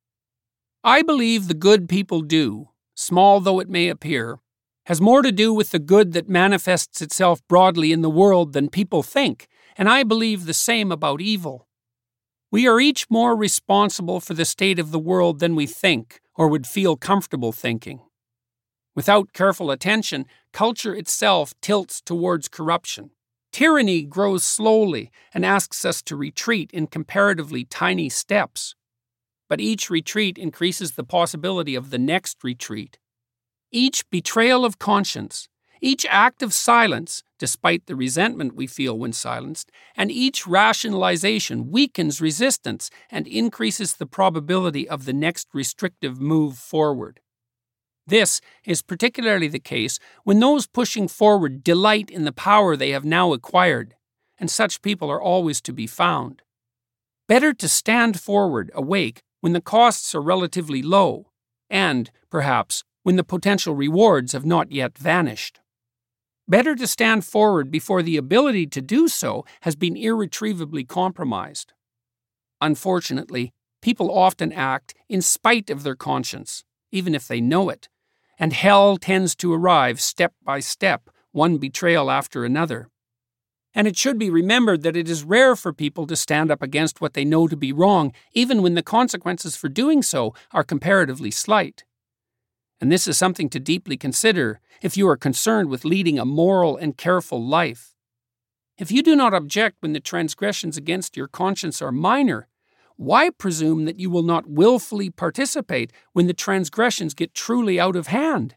I believe the good people do, small though it may appear, has more to do with the good that manifests itself broadly in the world than people think, and I believe the same about evil. We are each more responsible for the state of the world than we think or would feel comfortable thinking. Without careful attention, culture itself tilts towards corruption. Tyranny grows slowly and asks us to retreat in comparatively tiny steps. But each retreat increases the possibility of the next retreat. Each betrayal of conscience, each act of silence, despite the resentment we feel when silenced, and each rationalization weakens resistance and increases the probability of the next restrictive move forward. This is particularly the case when those pushing forward delight in the power they have now acquired, and such people are always to be found. Better to stand forward, awake, when the costs are relatively low, and, perhaps, when the potential rewards have not yet vanished. Better to stand forward before the ability to do so has been irretrievably compromised. Unfortunately, people often act in spite of their conscience, even if they know it, and hell tends to arrive step by step, one betrayal after another. And it should be remembered that it is rare for people to stand up against what they know to be wrong, even when the consequences for doing so are comparatively slight. And this is something to deeply consider if you are concerned with leading a moral and careful life. If you do not object when the transgressions against your conscience are minor, why presume that you will not willfully participate when the transgressions get truly out of hand?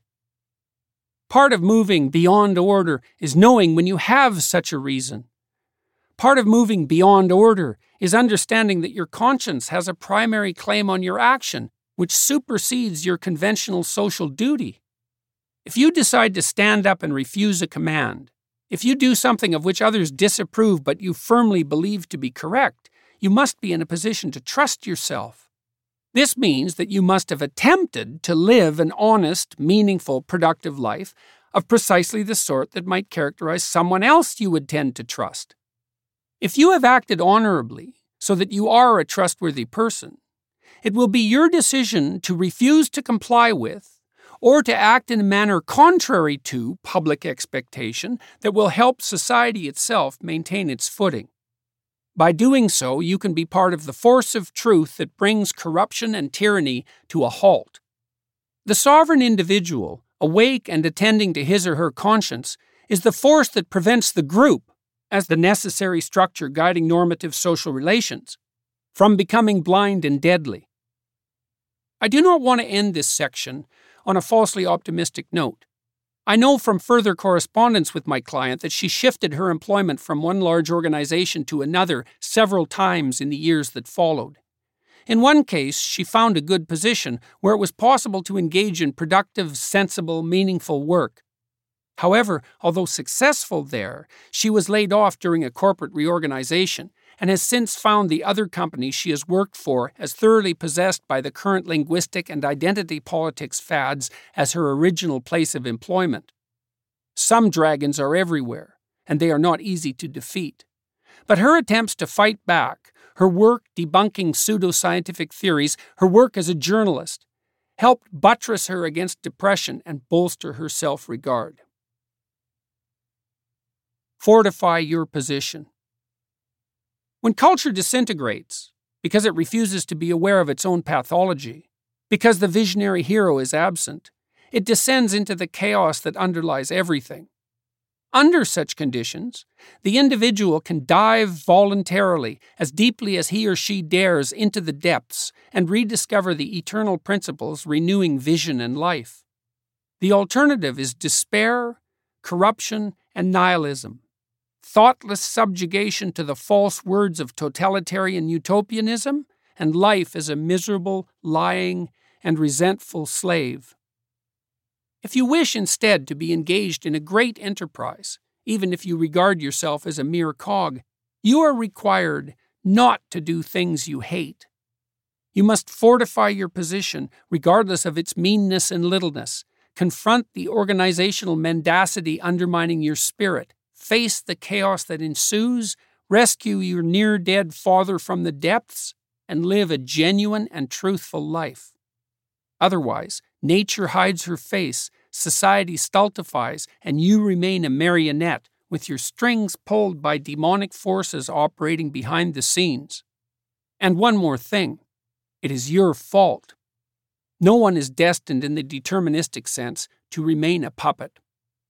Part of moving beyond order is knowing when you have such a reason. Part of moving beyond order is understanding that your conscience has a primary claim on your action, which supersedes your conventional social duty. If you decide to stand up and refuse a command, if you do something of which others disapprove but you firmly believe to be correct, you must be in a position to trust yourself. This means that you must have attempted to live an honest, meaningful, productive life of precisely the sort that might characterize someone else you would tend to trust. If you have acted honorably, so that you are a trustworthy person, it will be your decision to refuse to comply with, or to act in a manner contrary to, public expectation that will help society itself maintain its footing. By doing so, you can be part of the force of truth that brings corruption and tyranny to a halt. The sovereign individual, awake and attending to his or her conscience, is the force that prevents the group, as the necessary structure guiding normative social relations, from becoming blind and deadly. I do not want to end this section on a falsely optimistic note. I know from further correspondence with my client that she shifted her employment from one large organization to another several times in the years that followed. In one case, she found a good position where it was possible to engage in productive, sensible, meaningful work. However, although successful there, she was laid off during a corporate reorganization and has since found the other company she has worked for as thoroughly possessed by the current linguistic and identity politics fads as her original place of employment. Some dragons are everywhere, and they are not easy to defeat. But her attempts to fight back, her work debunking pseudoscientific theories, her work as a journalist, helped buttress her against depression and bolster her self-regard. Fortify your position. When culture disintegrates, because it refuses to be aware of its own pathology, because the visionary hero is absent, it descends into the chaos that underlies everything. Under such conditions, the individual can dive voluntarily, as deeply as he or she dares, into the depths and rediscover the eternal principles renewing vision and life. The alternative is despair, corruption, and nihilism, thoughtless subjugation to the false words of totalitarian utopianism, and life as a miserable, lying, and resentful slave. If you wish instead to be engaged in a great enterprise, even if you regard yourself as a mere cog, you are required not to do things you hate. You must fortify your position, regardless of its meanness and littleness, confront the organizational mendacity undermining your spirit, face the chaos that ensues, rescue your near-dead father from the depths, and live a genuine and truthful life. Otherwise, nature hides her face, society stultifies, and you remain a marionette with your strings pulled by demonic forces operating behind the scenes. And one more thing, it is your fault. No one is destined in the deterministic sense to remain a puppet.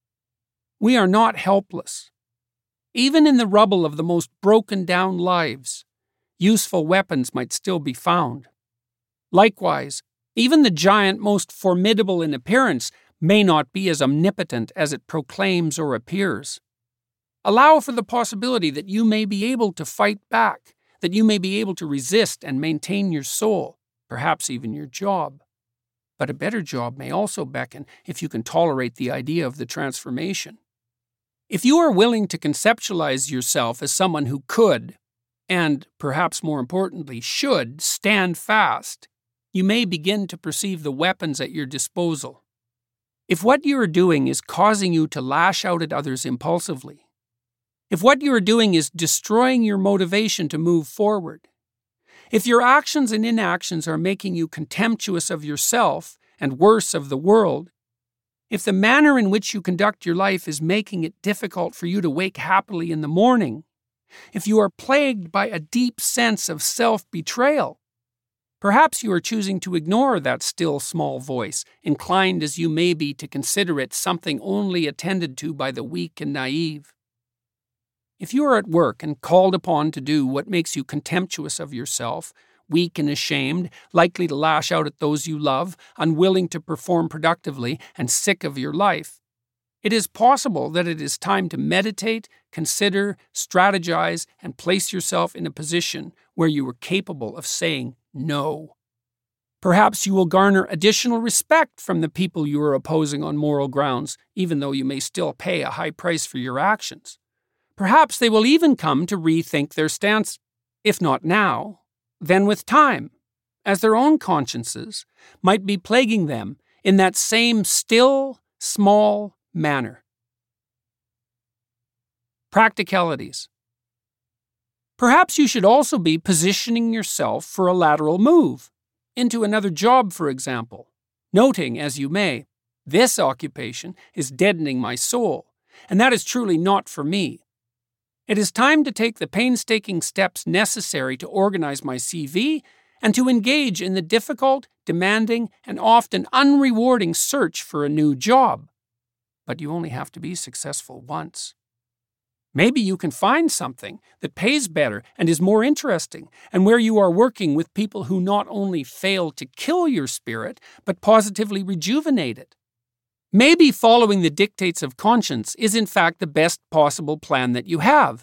We are not helpless. Even in the rubble of the most broken down lives, useful weapons might still be found. Likewise, even the giant most formidable in appearance may not be as omnipotent as it proclaims or appears. Allow for the possibility that you may be able to fight back, that you may be able to resist and maintain your soul, perhaps even your job. But a better job may also beckon if you can tolerate the idea of the transformation. If you are willing to conceptualize yourself as someone who could, and perhaps more importantly, should, stand fast, you may begin to perceive the weapons at your disposal. If what you are doing is causing you to lash out at others impulsively, if what you are doing is destroying your motivation to move forward, if your actions and inactions are making you contemptuous of yourself and worse of the world, if the manner in which you conduct your life is making it difficult for you to wake happily in the morning, if you are plagued by a deep sense of self-betrayal, perhaps you are choosing to ignore that still small voice, inclined as you may be to consider it something only attended to by the weak and naive. If you are at work and called upon to do what makes you contemptuous of yourself, weak and ashamed, likely to lash out at those you love, unwilling to perform productively, and sick of your life, it is possible that it is time to meditate, consider, strategize, and place yourself in a position where you are capable of saying no. Perhaps you will garner additional respect from the people you are opposing on moral grounds, even though you may still pay a high price for your actions. Perhaps they will even come to rethink their stance, if not now, then with time, as their own consciences might be plaguing them in that same still, small manner. Practicalities. Perhaps you should also be positioning yourself for a lateral move, into another job, for example, noting, as you may, this occupation is deadening my soul, and that is truly not for me. It is time to take the painstaking steps necessary to organize my C V and to engage in the difficult, demanding, and often unrewarding search for a new job. But you only have to be successful once. Maybe you can find something that pays better and is more interesting, and where you are working with people who not only fail to kill your spirit, but positively rejuvenate it. Maybe following the dictates of conscience is in fact the best possible plan that you have.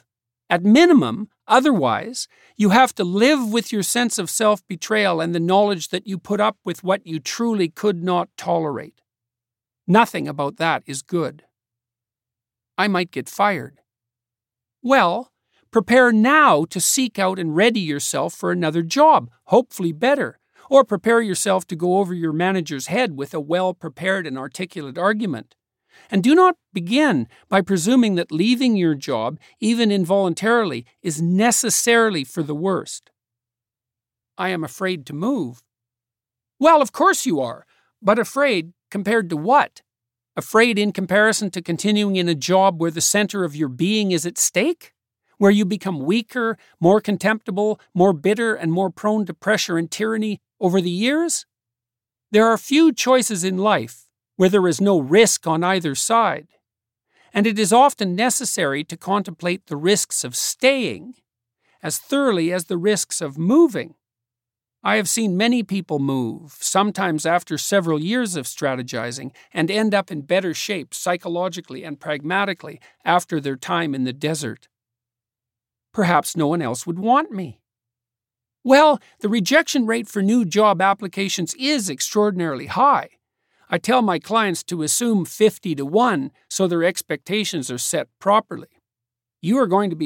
At minimum, otherwise, you have to live with your sense of self-betrayal and the knowledge that you put up with what you truly could not tolerate. Nothing about that is good. I might get fired. Well, prepare now to seek out and ready yourself for another job, hopefully better, or prepare yourself to go over your manager's head with a well-prepared and articulate argument. And do not begin by presuming that leaving your job, even involuntarily, is necessarily for the worst. I am afraid to move. Well, of course you are, but afraid compared to what? Afraid in comparison to continuing in a job where the center of your being is at stake? Where you become weaker, more contemptible, more bitter, and more prone to pressure and tyranny over the years? There are few choices in life where there is no risk on either side, and it is often necessary to contemplate the risks of staying as thoroughly as the risks of moving. I have seen many people move, sometimes after several years of strategizing, and end up in better shape psychologically and pragmatically after their time in the desert. Perhaps no one else would want me. Well, the rejection rate for new job applications is extraordinarily high. I tell my clients to assume fifty to one so their expectations are set properly. You are going to be